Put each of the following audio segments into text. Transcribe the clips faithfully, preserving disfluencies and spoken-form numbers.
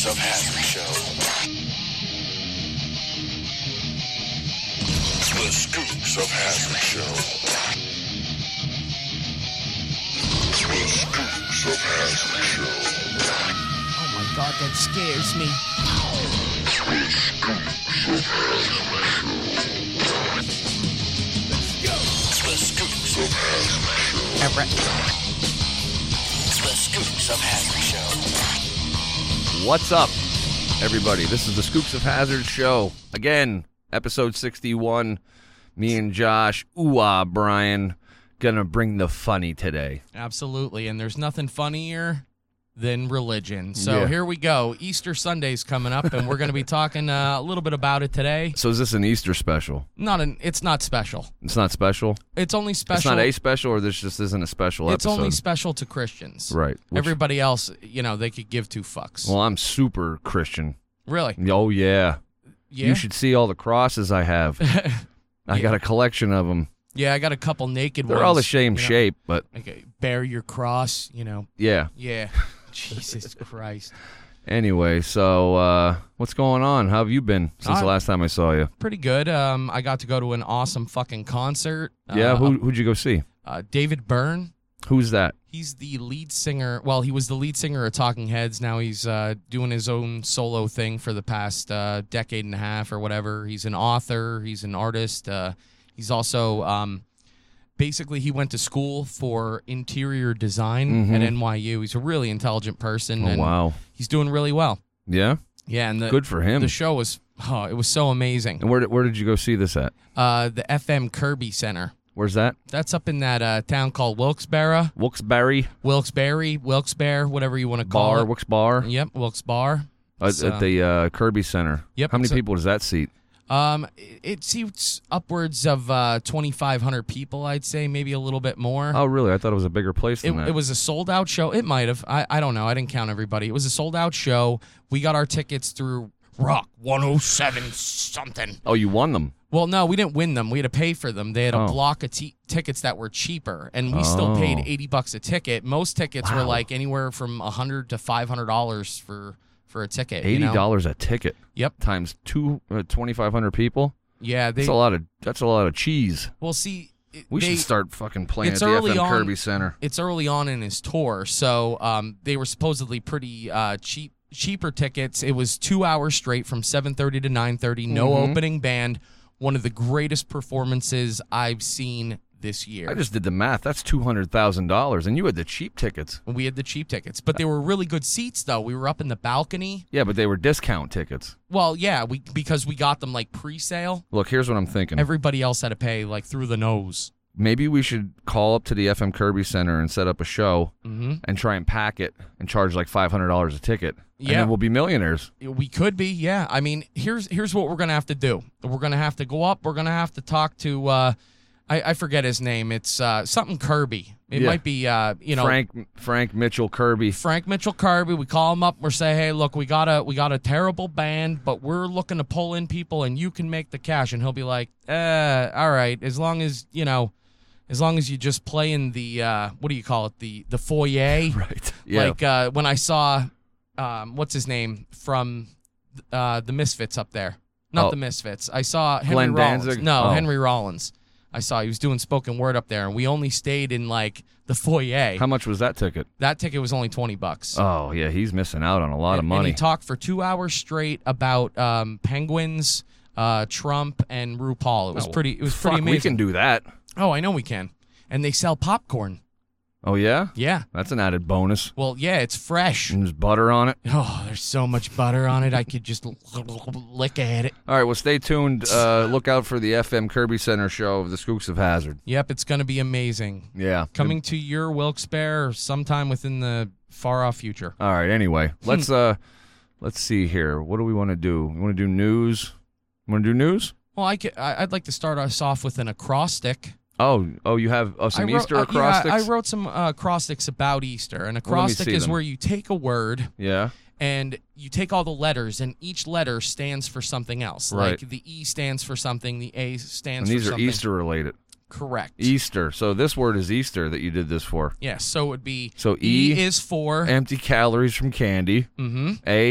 Scoops of Hazard Show. The Scoops of Hazard Show. The Scoops of Hazard Show. Oh my God, that scares me. The Scoops of Hazard Show. The Scoops of Hazard Show. Everett. The Scoops of Hazard Show. What's up, everybody? This is the Scoops of Hazard Show. Again, episode sixty-one. Me and Josh, ooh-ah, Brian, gonna bring the funny today. Absolutely, and there's nothing funnier than religion. So Yeah. here we go. Easter Sunday's coming up, and we're going to be talking uh, a little bit about it today. So is this an Easter special? Not an. It's not special. It's not special? It's only special. It's not a special, or this just isn't a special It's episode? only special to Christians. Right. Which- Everybody else, you know, they could give two fucks. Well, I'm super Christian. Really? Oh, yeah. Yeah. You should see all the crosses I have. I Yeah. got a collection of them. Yeah, I got a couple naked They're ones. all the same you know, shape, but Like, bear your cross, you know. yeah. Yeah. Jesus Christ. Anyway, so uh, what's going on? How have you been since Uh, the last time I saw you? Pretty good. Um, I got to go to an awesome fucking concert. Yeah, Uh, who, who'd you go see? uh, David Byrne. Who's that? He's the lead singer. Well, he was the lead singer of Talking Heads. Now he's uh, doing his own solo thing for the past uh, decade and a half or whatever. He's an author. He's an artist. Uh, he's also um, basically he went to school for interior design Mhm. at N Y U. He's a really intelligent person. Oh, and wow. He's doing really well. Yeah? Yeah, and the Good for him. the show was oh, it was so amazing. And where did, where did you go see this at? Uh, the F M Kirby Center. Where's that? That's up in that uh, town called Wilkes-Barre, Wilkes-Barre Wilkes-Barre, Wilkes-Barre, whatever you want to call Bar, it. Wilkes-Barre? Yep, Wilkes-Barre. At, It's, at uh, the uh, Kirby Center. Yep, How many it's a- people does that seat? Um, it, it seats upwards of uh, twenty-five hundred people, I'd say, maybe a little bit more. Oh, really? I thought it was a bigger place it, than that. it was a sold-out show. It might have. I, I don't know. I didn't count everybody. It was a sold-out show. We got our tickets through Rock one oh seven something. Oh, you won them? Well, no, we didn't win them. We had to pay for them. They had a Oh. block of t- tickets that were cheaper, and we still paid Oh. eighty bucks a ticket. Most tickets were Wow. like anywhere from one hundred to five hundred dollars for for a ticket. you eighty know? dollars a ticket. Yep. Times two, uh, twenty-five hundred people? Yeah, they. That's a lot of That's a lot of cheese. Well, see, it- We they, should start fucking playing it's at the early F M on- Kirby Center. It's early on in his tour, so um, they were supposedly pretty uh, cheap, cheaper tickets. It was two hours straight from seven thirty to nine thirty. No Mhm. opening band. One of the greatest performances I've seen this year. I just did the math. That's two hundred thousand dollars, and you had the cheap tickets. We had the cheap tickets, but they were really good seats, though. We were up in the balcony. Yeah, but they were discount tickets. Well, yeah, we because we got them like pre-sale. Look, here's what I'm thinking. Everybody else had to pay like through the nose. Maybe we should call up to the F M Kirby Center and set up a show Mm-hmm. and try and pack it and charge like five hundred dollars a ticket. And Yeah. then we'll be millionaires. We could be, yeah. I mean, here's here's what we're gonna have to do. We're gonna have to go up. We're gonna have to talk to. Uh, I, I forget his name. It's uh, something Kirby. It Yeah. might be, uh, you know, Frank Frank Mitchell Kirby. Frank Mitchell Kirby. We call him up. We're say, hey, look, we got a we got a terrible band, but we're looking to pull in people, and you can make the cash. And he'll be like, uh, all right, as long as you know, as long as you just play in the uh, what do you call it, the the foyer. Right. Yeah. Like uh, when I saw, um, what's his name from uh, the Misfits up there? Not Oh. the Misfits. I saw Henry Glenn Rollins. Danzig? No, Oh. Henry Rollins. I saw he was doing spoken word up there, and we only stayed in like the foyer. How much was that ticket? That ticket was only twenty bucks. Oh, yeah, he's missing out on a lot and, of and money. he talked for two hours straight about um, Penguins, uh, Trump, and RuPaul. It was Oh, pretty. It was Fuck, pretty amazing. we can do that. Oh, I know we can. And they sell popcorn. Oh, yeah? Yeah. That's an added bonus. Well, yeah, it's fresh. And there's butter on it. Oh, there's so much butter on it. I could just lick at it. All right, well, stay tuned. Uh, look out for the F M Kirby Center show of the Scoops of Hazard. Yep, it's going to be amazing. Yeah. Coming to your Wilkes-Barre sometime within the far-off future. All right, anyway, let's uh, let's see here. What do we want to do? We want to do news? Want to do news? Well, I could, I- I'd like to start us off with an acrostic. Oh, oh, you have oh, some I wrote, Easter uh, acrostics? Yeah, I wrote some uh, acrostics about Easter. An Well, let me acrostic see is them. where you take a word Yeah. and you take all the letters, and each letter stands for something else. Right. Like the E stands for something, the A And stands these for are something. Easter related. Correct. Easter. So this word is Easter that you did this for. Yes, so it would be So E, is for empty calories from candy. mm-hmm, A,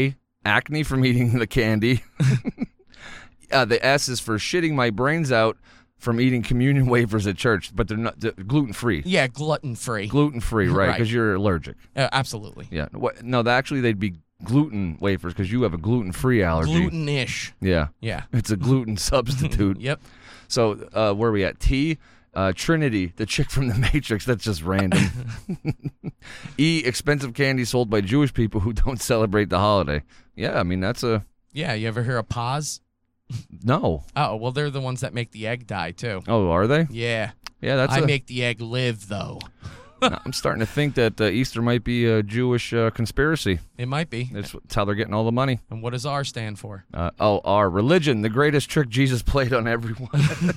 acne from eating the candy. uh, the S is for shitting my brains out from eating communion wafers at church, but they're not they're gluten-free. Yeah, gluten-free. Gluten-free, right, because Right. you're allergic. Uh, absolutely. Yeah. What, no, th- actually, they'd be gluten wafers because you have a gluten-free allergy. Gluten-ish. Yeah. Yeah. It's a gluten substitute. Yep. So uh, where are we at? T, uh, Trinity, the chick from The Matrix. That's just random. E, expensive candy sold by Jewish people who don't celebrate the holiday. Yeah, I mean, that's a... Yeah, you ever hear of Paz? No. Oh, well, they're the ones that make the egg dye, too. Oh, are they? Yeah. Yeah, that's I a... make the egg live, though. I'm starting to think that uh, Easter might be a Jewish uh, conspiracy. It might be. That's, that's how they're getting all the money. And what does R stand for? Uh, oh, our religion, the greatest trick Jesus played on everyone.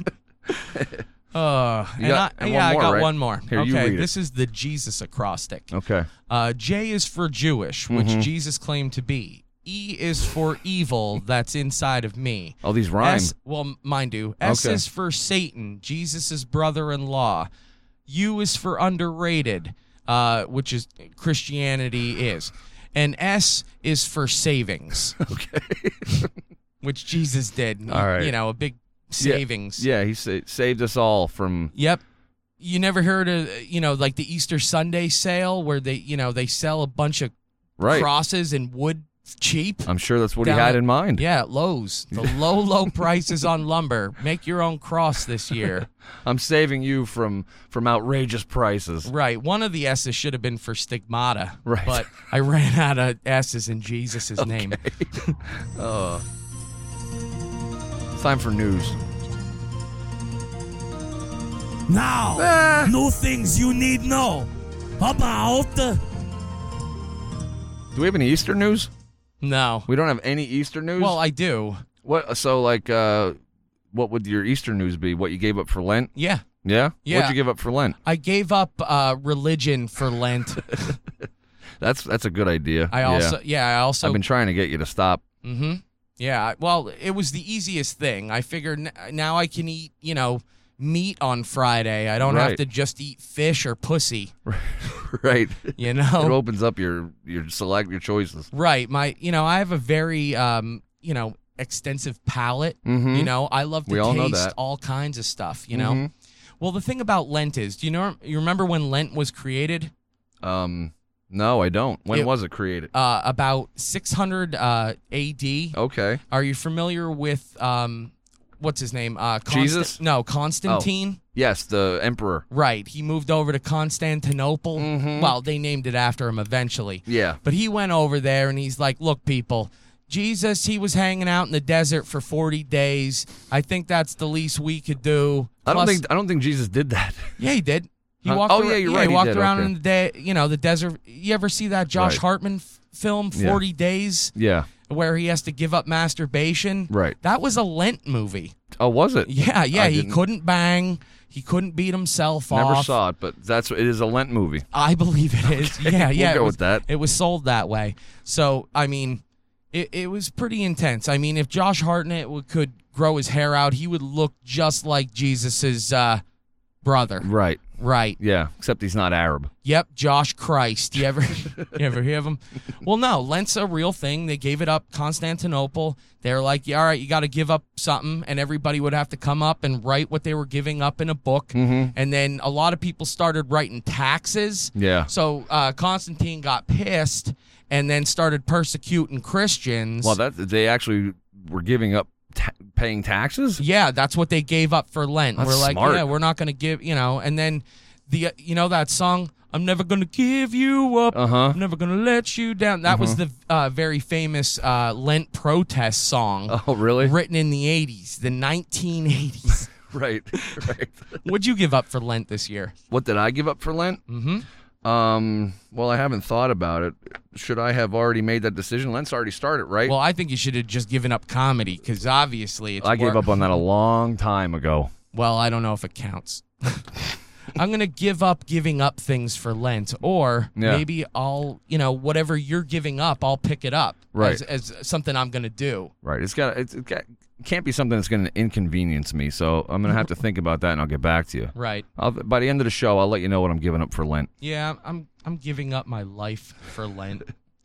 Uh, You and got- I, and yeah, one more, I got right? one more. Here, okay, you read it. this is the Jesus acrostic. Okay. Uh, J is for Jewish, which Mhm. Jesus claimed to be. E is for evil that's inside of me. Oh, these rhyme. S, well, mine do. S Okay. is for Satan, Jesus' brother-in-law. U is for underrated, uh, which is Christianity is. And S is for savings. Okay. Which Jesus did. All right. You know, a big savings. Yeah, he sa- saved us all from... Yep. You never heard of, you know, like the Easter Sunday sale where they, you know, they sell a bunch of Right. crosses and wood cheap? I'm sure that's what Down he had at- in mind. Yeah, at Lowe's. The low, low prices on lumber. Make your own cross this year. I'm saving you from from outrageous prices. Right. One of the S's should have been for stigmata. Right. But I ran out of S's in Jesus' name. Uh, it's time for news. Now, Ah. new things you need know about. uh, Do we have any Easter news? No. We don't have any Easter news? Well, I do. What? So, like, uh, what would your Easter news be? What you gave up for Lent? Yeah. Yeah? Yeah. What'd you give up for Lent? I gave up uh, religion for Lent. That's that's a good idea. I Yeah. also, yeah, I also I've been trying to get you to stop. Mm-hmm. Yeah. Well, it was the easiest thing. I figured n- now I can eat, you know, meat on Friday. I don't have Right. to just eat fish or pussy. Right. You It know. opens up your your select your choices. Right. My, you know, I have a very, um, you know, extensive palate. Mhm. You know, I love to We all know taste that. all kinds of stuff. You know. Mhm. Well, the thing about Lent is, do you know? You remember when Lent was created? Um, no, I don't. When It- was it created? Uh, about six hundred uh, A D. Okay. Are you familiar with um, what's his name? Uh, Constan- Jesus? No, Constantine. Yes, the emperor. Right. He moved over to Constantinople. Mhm. Well, they named it after him eventually. Yeah. But he went over there and he's like, look, people, Jesus, he was hanging out in the desert for forty days. I think that's the least we could do. I don't Plus- think I don't think Jesus did that. Yeah, he did. He Huh? walked Oh, around, yeah, you're right, He he walked did, around okay. in the day, you know, the desert. You ever see that Josh Right. Hartman f- film, Yeah. forty days, Yeah. where he has to give up masturbation? Right. That was a Lent movie. Oh, was it? Yeah, yeah. I He didn't- couldn't bang. He couldn't beat himself Never off. saw it, but that's it is a Lent movie. I believe it is. Yeah, we'll yeah. go it was, with that. It was sold that way. So, I mean, it, it was pretty intense. I mean, if Josh Hartnett would, could grow his hair out, he would look just like Jesus's uh, brother. Right. Right. Yeah. Except he's not Arab. Yep, Josh Christ. You ever you ever hear of him? Well, no, Lent's a real thing. They gave it up. Constantinople. They're like, yeah, all right, you got to give up something, and everybody would have to come up and write what they were giving up in a book. Mhm. And then a lot of people started writing taxes. Yeah. So uh, Constantine got pissed and then started persecuting Christians. Well, that they actually were giving up ta- paying taxes. Yeah, that's what they gave up for Lent. That's we're like, smart. yeah, we're not going to give, you know, and then the, uh, you know, that song, I'm never going to give you up. Uh huh. I'm never going to let you down. That was the uh, very famous uh, Lent protest song Oh, really? written in the eighties, the nineteen eighties. Right. Right. What'd you give up for Lent this year? What did I give up for Lent? Mm-hmm. Um. Well, I haven't thought about it. Should I have already made that decision? Lent's already started, right? Well, I think you should have just given up comedy because obviously it's I gave wor- up on that a long time ago. Well, I don't know if it counts. I'm going to give up giving up things for Lent, or Yeah. maybe I'll, you know, whatever you're giving up, I'll pick it up Right. as, as something I'm going to do. Right. It's got. It's, it got, it can't be something that's going to inconvenience me. So I'm going to have to think about that, and I'll get back to you. Right. I'll, by the end of the show, I'll let you know what I'm giving up for Lent. Yeah, I'm I'm giving up my life for Lent.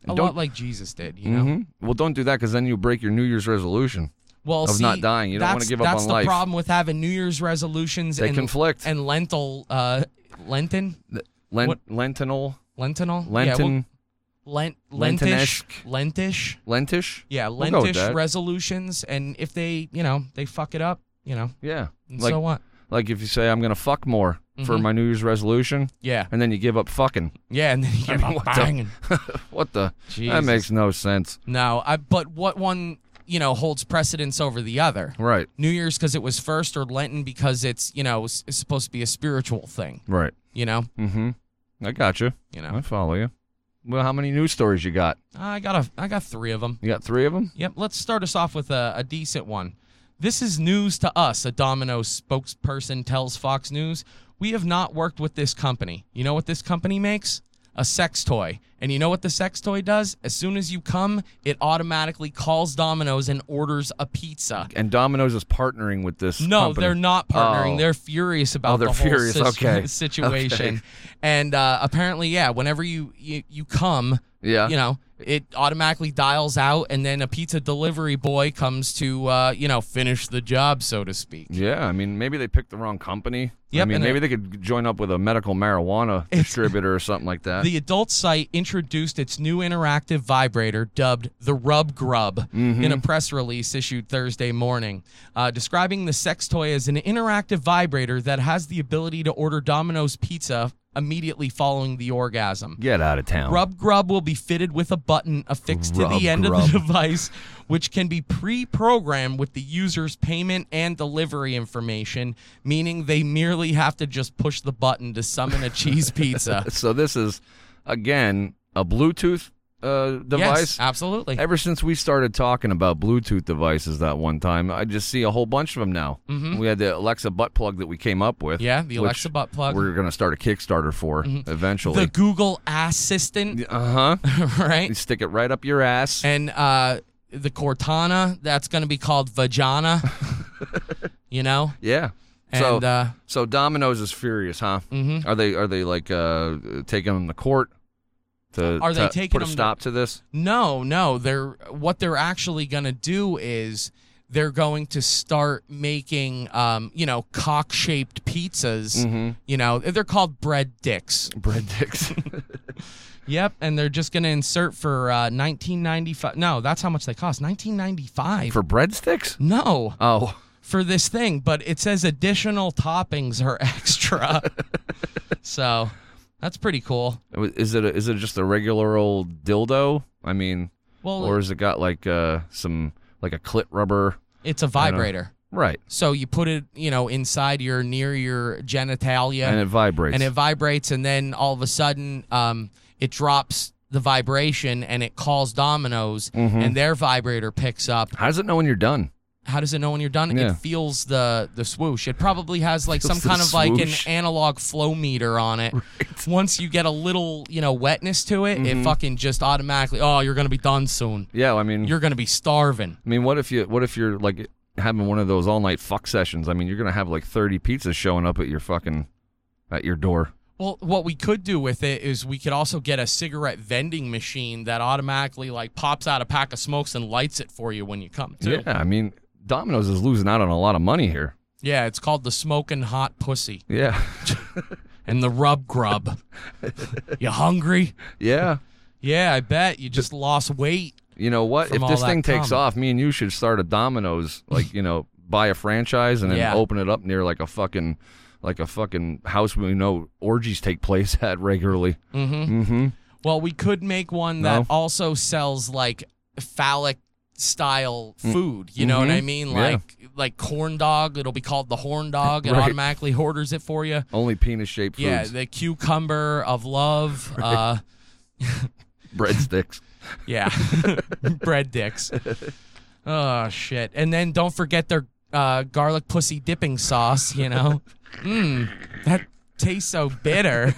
a don't- lot like Jesus did, you know. hmm Well, don't do that because then you break your New Year's resolution. Well, Of see, not dying. You don't wanna that's- give up that's on the life. problem with having New Year's resolutions They and conflict. and lentil, uh, Lenten, Lent, What- lentinal, lentinal, yeah, Lenten, well, Lent, lentish, Lentinesque. lentish, lentish. yeah, We'll go with lentish that. resolutions, and if they, you know, they fuck it up, you know, Yeah. and Like, so what? like if you say I'm gonna fuck more for Mhm. my New Year's resolution, Yeah, and then you give up fucking. yeah, and then you get mean, what the- banging. What the? That Jesus. makes no sense. No, I. But what one, you know, holds precedence over the other? Right. New Year's because it was first, or Lenten because it's, you know, it's it's supposed to be a spiritual thing. Right. You know, Mm-hmm. I got you. you I know. follow you. Well, how many news stories you got? I got a, I got three of them. You got three of them? Yep. Let's start us off with a, a decent one. This is news to us. A Domino's spokesperson tells Fox News, "We have not worked with this company. You know what this company makes? A sex toy. And you know what the sex toy does? As soon as you come, it automatically calls Domino's and orders a pizza." And Domino's is partnering with this. No, company. they're not partnering. Oh. They're furious about Oh, they're the whole furious. situ- Okay. situation. Okay. And uh, apparently, yeah, whenever you, you, you come, Yeah. you know, it automatically dials out, and then a pizza delivery boy comes to, uh, you know, finish the job, so to speak. Yeah, I mean, maybe they picked the wrong company. I Yep, mean, and maybe it- they could join up with a medical marijuana distributor or something like that. The adult site introduced its new interactive vibrator dubbed the Rub Grub in a press release issued Thursday morning, uh, describing the sex toy as an interactive vibrator that has the ability to order Domino's pizza immediately following the orgasm. Get out of town. Rub Grub will be fitted with a button affixed to Rub the end Grub. of the device, which can be pre-programmed with the user's payment and delivery information, meaning they merely have to just push the button to summon a cheese pizza. So this is, again, a Bluetooth uh, device. Yes, absolutely. Ever since we started talking about Bluetooth devices that one time, I just see a whole bunch of them now. Mm-hmm. We had the Alexa butt plug that we came up with. Yeah, the which Alexa butt plug. We're going to start a Kickstarter for eventually. The Google Assistant, Uh huh. right? You stick it right up your ass. And uh, the Cortana, that's going to be called Vagina, you know? Yeah. And so, uh, so Domino's is furious, huh? Mm-hmm. Are they are they like uh, taking them to court to, Are they to taking put a them to- stop to this? no, no, they're what they're actually going to do is they're going to start making, um, you know, cock-shaped pizzas. Mm-hmm. You know, they're called bread dicks. Bread dicks. Yep, and they're just going to insert for uh, nineteen ninety-five. No, that's how much they cost. nineteen ninety-five. For breadsticks? no. Oh. For this thing, but it says additional toppings are extra. So that's pretty cool. Is it a, is it just a regular old dildo? I mean, Well, or has it got like uh, some like a clit rubber? it's a vibrator. Right. So you put it, you know, inside your near your genitalia, And it vibrates. and it vibrates, and then all of a sudden, um, it drops the vibration, and it calls Domino's, Mm-hmm. and their vibrator picks up. How does it know when you're done? How does it know when you're done? Yeah. It feels the the swoosh. It probably has like Feels some the kind of like an swoosh. analog flow meter on it. Once you get a little, you know, wetness to it, Mm-hmm. it fucking just automatically, oh, you're gonna be done soon. Yeah, I mean, You're gonna be starving. I mean, what if you what if you're like having one of those all night fuck sessions? I mean, you're gonna have like thirty pizzas showing up at your fucking at your door. Well, what we could do with it is we could also get a cigarette vending machine that automatically like pops out a pack of smokes and lights it for you when you come too. Yeah, I mean, Domino's is losing out on a lot of money here. Yeah, it's called the Smoking Hot Pussy Yeah, and the Rub Grub. You hungry? yeah. Yeah, I bet you just lost weight. You know what? From If all this that thing takes cum. off, me and you should start a Domino's, like, you know, buy a franchise and then Yeah. open it up near like a fucking, like a fucking house we know orgies take place at regularly. Mm-hmm. Mm-hmm. Well, we could make one No. that also sells like phallic style food. You know what I Mhm. mean? Yeah. Like like corn dog. It'll be called the horn dog. It Right. automatically orders it for you. Only penis-shaped Yeah, foods. the cucumber of love. Uh, Breadsticks. yeah, bread dicks. Oh shit! And then don't forget their uh, garlic pussy dipping sauce. You know, mmm, that tastes so bitter.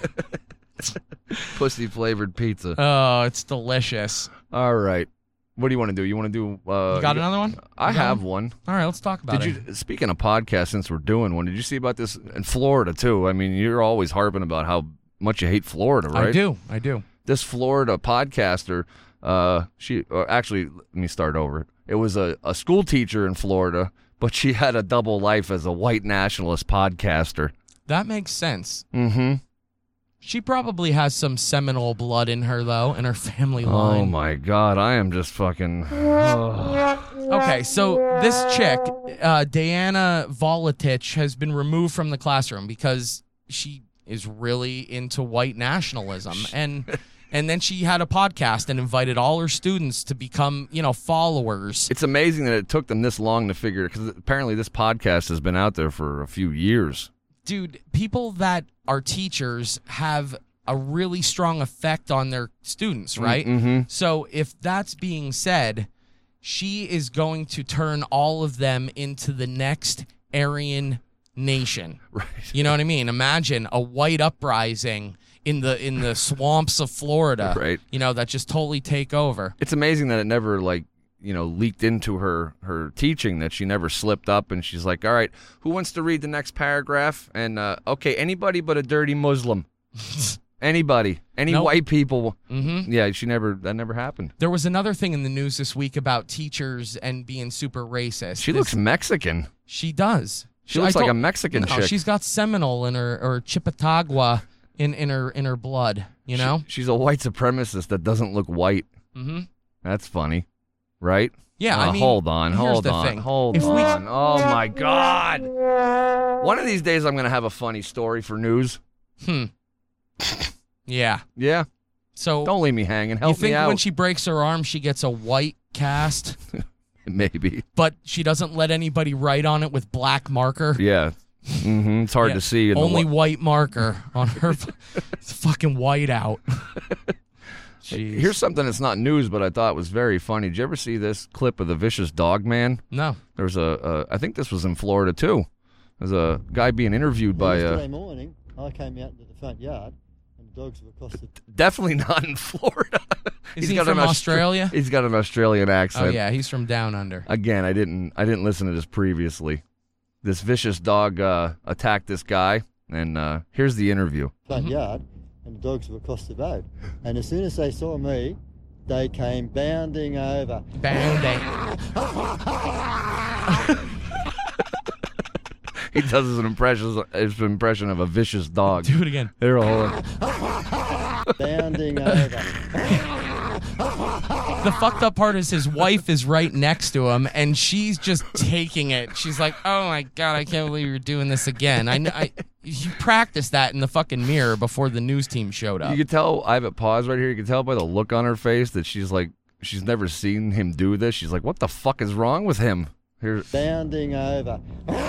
Pussy-flavored pizza. Oh, it's delicious. All right. What do you want to do? You want to do... Uh, You got another one? I You got have one? one. All right, let's talk about Did it. you? Speaking of podcasts, since we're doing one, did you see about this in Florida too? I mean, you're always harping about how much you hate Florida, right? I do. I do. This Florida podcaster Uh, she or actually, let me start over. It was a, a school teacher in Florida, but she had a double life as a white nationalist podcaster. That makes sense. Mm-hmm. She probably has some Seminole blood in her, though, in her family Oh, line. my God. I am just fucking... oh. Okay, so this chick, uh, Diana Volatich, has been removed from the classroom because she is really into white nationalism. And and then she had a podcast and invited all her students to become, you know, followers. It's amazing that it took them this long to figure it, because apparently this podcast has been out there for a few years. Dude, people that are teachers have a really strong effect on their students, right? Mm-hmm. So if that's being said, she is going to turn all of them into the next Aryan nation. Right. You know what I mean? Imagine a white uprising in the in the swamps of Florida. Right. You know, that just totally take over. It's amazing that it never, like, you know, leaked into her, her teaching, that she never slipped up and she's like, all right, who wants to read the next paragraph? And, uh, okay, anybody but a dirty Muslim. Anybody. Any Nope. white people. Mm-hmm. Yeah, she never, that never happened. There was another thing in the news this week about teachers and being super racist. She This- looks Mexican. She does. She looks like told- a Mexican no, chick. she's got Seminole in her or Chippewa in, in her in her blood. You know. She- she's a white supremacist that doesn't look white. Mm-hmm. That's funny. Right? Yeah. Uh, I mean, hold on, here's hold the on, thing. hold If we- on. Oh, my God. One of these days I'm going to have a funny story for news. Hmm. Yeah. Yeah? So Don't leave me hanging. you Help think me out. when she breaks her arm, she gets a white cast, Maybe. but she doesn't let anybody write on it with black marker. Yeah. Mm-hmm. It's hard Yeah. to see. In Only the wa- white marker on her. It's fucking white out. Jeez. Here's something that's not news, but I thought was very funny. Did you ever see this clip of the vicious dog man? No. There was a, a I think this was in Florida too. There's a guy being interviewed Well, by yesterday a, morning, I came out into the front yard, and the dogs were across the. definitely not in Florida. Is he got from an Austra- Australia? He's got an Australian Oh accent. yeah, he's from down under. Again, I didn't I didn't listen to this previously. This vicious dog uh, attacked this guy, and uh, here's the interview. front yard, and the dogs were across the road. And as soon as they saw me, they came bounding over. Bounding. He does his impression his impression of a vicious dog. Do it again. They're all Bounding over. The fucked up part is his wife is right next to him, and she's just taking it. She's like, "Oh my God, I can't believe you're doing this again." I, kn- I you practiced that in the fucking mirror before the news team showed up. You can tell, I have it paused right here. You can tell by the look on her face that she's like, she's never seen him do this. She's like, what the fuck is wrong with him? Here, Bounding over.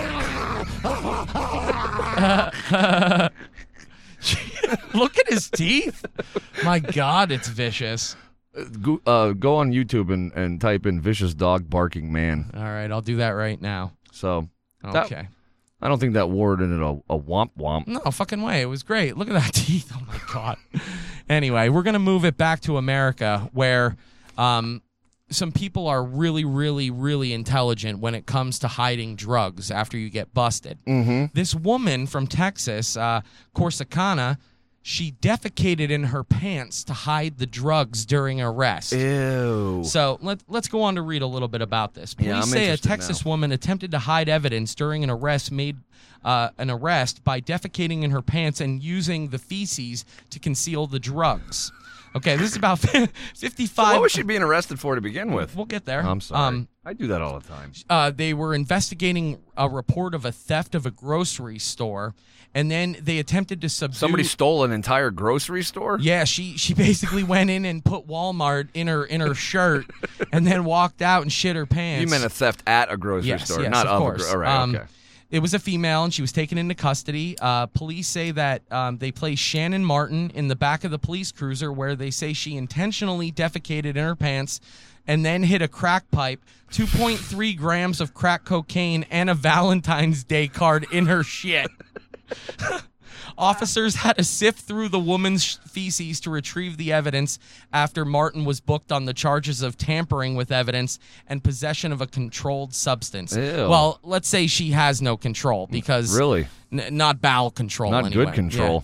Look at his teeth. My God, it's vicious. go, uh, go on YouTube and, and type in vicious dog barking man. All right, I'll do that right now. So, that- Okay. I don't think that warranted a, a womp womp. No fucking way. It was great. Look at that teeth. Oh my God. Anyway, we're gonna move it back to America, where um, some people are really, really, really intelligent when it comes to hiding drugs after you get busted. Mm-hmm. This woman from Texas, uh, Corsicana, she defecated in her pants to hide the drugs during arrest. Ew. So let, let's go on to read a little bit about this. Police Yeah, I'm say a interested Texas now. woman attempted to hide evidence during an arrest made uh, an arrest by defecating in her pants and using the feces to conceal the drugs. Okay, this is about fifty-five. What was she being arrested for to begin with? We'll get there. I'm sorry. Um, I do that all the time. uh, they were investigating a report of a theft of a grocery store, and then they attempted to subdue. Somebody stole an entire grocery store? Yeah, she she basically went in and put Walmart in her in her shirt, and then walked out and shit her pants. You meant a theft at a grocery yes, store, yes, not of of course. a gro- All right, Um, okay. It was a female, and she was taken into custody. Uh, police say that um, they placed Shannon Martin in the back of the police cruiser, where they say she intentionally defecated in her pants and then hit a crack pipe, two point three grams of crack cocaine, and a Valentine's Day card in her shit. Officers had to sift through the woman's feces to retrieve the evidence after Martin was booked on the charges of tampering with evidence and possession of a controlled substance. Ew. Well, let's say she has no control because Really? n- not bowel control. Not anyway. good control. Yeah.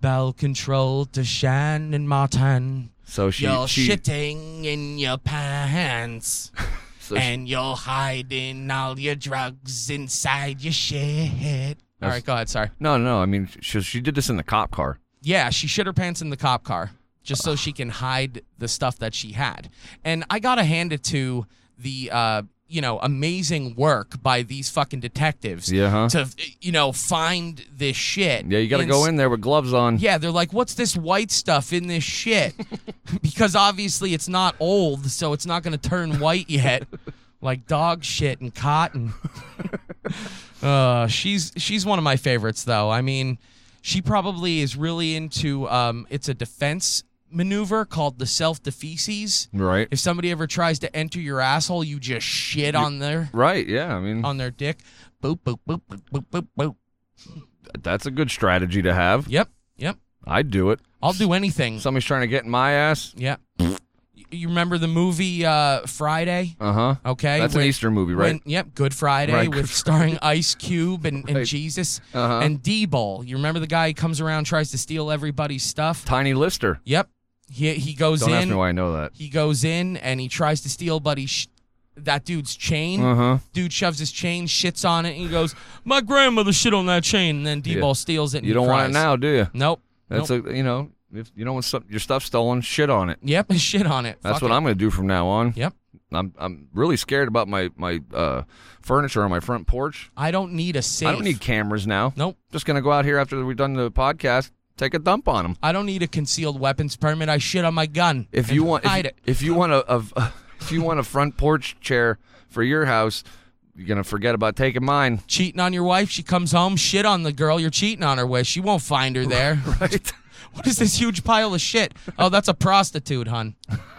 bell control to Shannon Martin. So she, You're she shitting in your pants. so she- and you're hiding all your drugs inside your shit. All right, go ahead. Sorry. no, no. I mean, she, she did this in the cop car. Yeah, she shit her pants in the cop car just so she can hide the stuff that she had. And I gotta hand it to the, uh, you know, amazing work by these fucking detectives Yeah, huh? to, you know, find this shit. Yeah, you got to go in there with gloves on. Yeah, they're like, what's this white stuff in this shit? Because obviously it's not old, so it's not going to turn white yet. Like dog shit and cotton. uh, she's she's one of my favorites, though. I mean, she probably is really into, um, it's a defense maneuver called the self-defeces. Right. If somebody ever tries to enter your asshole, you just shit on their Right. Yeah. I mean, on their dick. Boop, boop, boop, boop, boop, boop, boop. that's a good strategy to have. Yep, yep. I'd do it. I'll do anything. Somebody's trying to get in my ass. Yeah. You remember the movie uh, Friday? Uh huh. Okay. That's when- an Easter movie, right? when- yep, Good Friday Right, with Good starring Ice Cube and, and Right. Jesus Uh-huh. and D-Ball. You remember the guy who comes around, tries to steal everybody's stuff? Tiny Lister. Yep. He he goes Don't in. ask me why I know that. He goes in and he tries to steal, but he sh- that dude's chain. Uh huh. Dude shoves his chain, shits on it, and he goes, "My grandmother shit on that chain." And then D-Ball Yeah. steals it. And You he don't want cries. it now, do you? Nope. That's nope. a you know if you don't want some, your stuff stolen, shit on it. Yep. Shit on it. That's Fuck what it. I'm going to do from now on. Yep. I'm I'm really scared about my my uh, furniture on my front porch. I don't need a safe. I don't need cameras now. Nope. Just going to go out here after we've done the podcast, take a dump on them. I don't need a concealed weapons permit. I shit on my gun. If and you want, hide if, it. if you want a, a if you want a front porch chair for your house, you're gonna forget about taking mine. Cheating on your wife, she comes home, shit on the girl you're cheating on her with. She won't find her there. Right? What is this huge pile of shit? Oh, that's a prostitute, hun.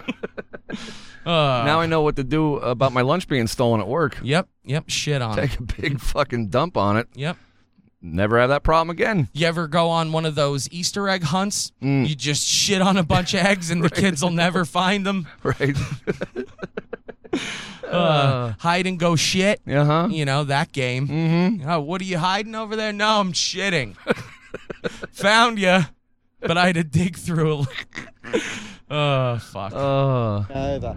uh, Now I know what to do about my lunch being stolen at work. Yep, yep, shit on it. Take a big fucking dump on it. Yep. Never have that problem again. You ever go on one of those Easter egg hunts? Mm. You just shit on a bunch of eggs and the kids will never find them. Right? Uh, hide and go shit. Uh huh. You know, that game. Mm-hmm. Oh, what are you hiding over there? No, I'm shitting. Found you, but I had to dig through. Oh, fuck. Uh, Over.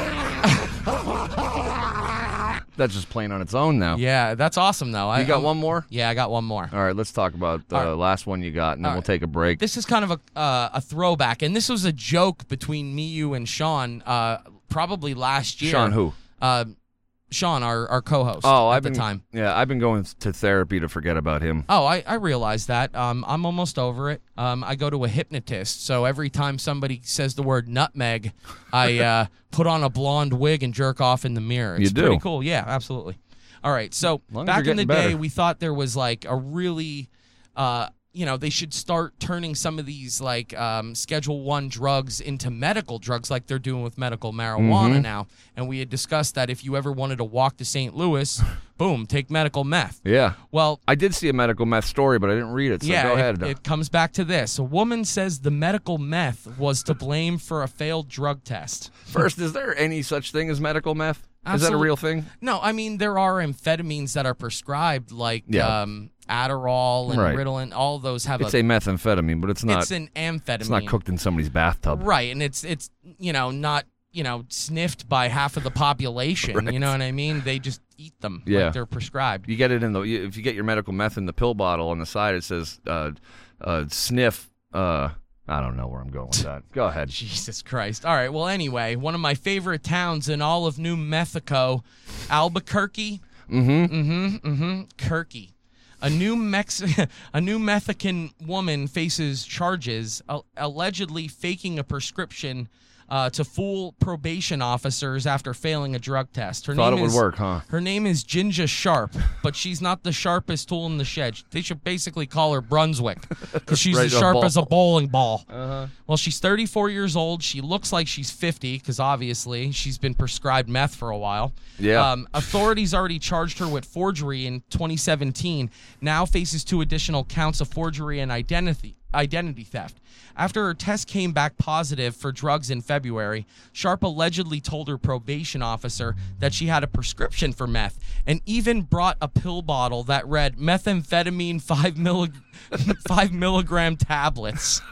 that's just playing on its own now. Yeah, that's awesome, though. I You got I'm- one more? Yeah, I got one more. All right, let's talk about the All right. last one you got, and then All we'll right. take a break. This is kind of a uh, a throwback, and this was a joke between me, you, and Sean, uh, probably last year. Sean, who? Uh, Sean, our, our co-host Oh, at I've the been time. Yeah, I've been going to therapy to forget about him. Oh, I, I realize that. Um, I'm almost over it. Um, I go to a hypnotist, so every time somebody says the word nutmeg, I uh, put on a blonde wig and jerk off in the mirror. It's You do? pretty cool. Yeah, absolutely. All right, so long as back you're in the getting day, better. we thought there was like a really, uh, you know, they should start turning some of these like um, Schedule One drugs into medical drugs, like they're doing with medical marijuana Mm-hmm. now. And we had discussed that if you ever wanted to walk to Saint Louis, boom, take medical meth. Yeah. Well, I did see a medical meth story, but I didn't read it, so yeah, go it- ahead. It, comes back to this. A woman says the medical meth was to blame for a failed drug test. First, is there any such thing as medical meth? Is that a Absolute- real thing? No, I mean, there are amphetamines that are prescribed, like Yeah. um, Adderall and Right. Ritalin. All of those have It's a. a methamphetamine, but it's not. it's an amphetamine. It's not cooked in somebody's bathtub. Right, and it's it's you know not you know sniffed by half of the population. Right. You know what I mean? They just eat them Yeah. like they're prescribed. You get it in the you- if you get your medical meth in the pill bottle on the side, it says uh, uh, sniff. Uh, I don't know where I'm going with that. Go ahead. Jesus Christ. All right. Well, anyway, one of my favorite towns in all of New Mexico, Albuquerque. Mm-hmm. Mm-hmm. Mm-hmm. Kirky. A new Mex a New Mexican woman faces charges uh, allegedly faking a prescription uh, to fool probation officers after failing a drug test. Her Thought name it would is, work, huh? Her name is Ginger Sharp, but she's not the sharpest tool in the shed. They should basically call her Brunswick because she's Right, as a sharp ball. as a bowling ball. Uh-huh. Well, she's thirty-four years old. She looks like she's fifty because obviously she's been prescribed meth for a while. Yeah. Um, authorities already charged her with forgery in twenty seventeen. Now faces two additional counts of forgery and identity identity theft. After her test came back positive for drugs in February, Sharp allegedly told her probation officer that she had a prescription for meth and even brought a pill bottle that read methamphetamine five, milli- five milligram tablets.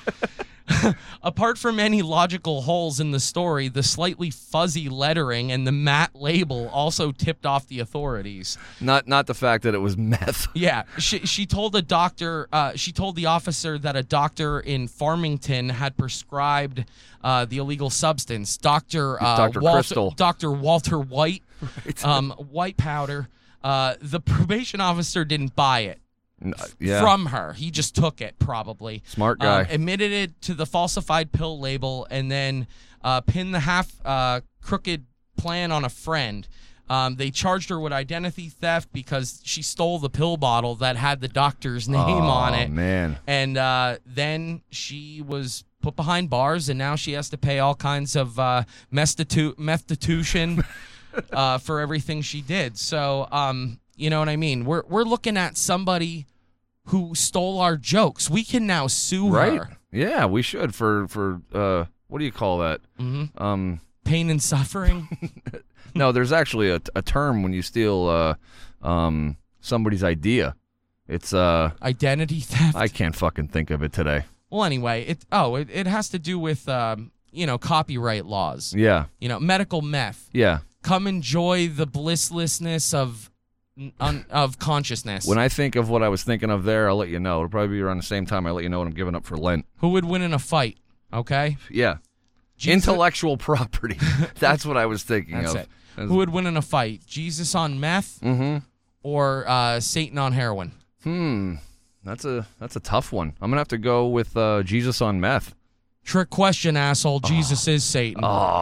Apart from any logical holes in the story, the slightly fuzzy lettering and the matte label also tipped off the authorities. Not not the fact that it was meth. Yeah, she she told a doctor. Uh, she told the officer that a doctor in Farmington had prescribed uh, the illegal substance. Doctor uh, Doctor Walter, Crystal. Doctor Walter White, Right. um, white powder. Uh, the probation officer didn't buy it. Yeah. From her. He just took it, probably. Smart guy. Um, admitted it to the falsified pill label and then uh, pinned the half uh, crooked plan on a friend. Um, they charged her with identity theft because she stole the pill bottle that had the doctor's name oh, on it. man. And uh, then she was put behind bars, and now she has to pay all kinds of uh, mestitu- methstitution uh, for everything she did. So, um, you know what I mean? We're we're looking at somebody who stole our jokes. We can now sue Right? her. Yeah, we should for for uh, what do you call that? Mm-hmm. Um, Pain and suffering. no, there's actually a, a term when you steal uh, um, somebody's idea. It's uh, Identity theft. I can't fucking think of it today. Well, anyway, it oh, it, it has to do with um, you know, copyright laws. Yeah, You know, medical meth. yeah. Come enjoy the blisslessness of un, of consciousness. When I think of what I was thinking of there, I'll let you know. It'll probably be around the same time I let you know what I'm giving up for Lent. Who would win in a fight? Okay. Yeah. Jesus- Intellectual property. That's what I was thinking That's of. it. Who would win in a fight? Jesus on meth Mm-hmm. or uh, Satan on heroin? Hmm. That's a that's a tough one. I'm gonna have to go with uh, Jesus on meth. Trick question, asshole. Jesus is Satan.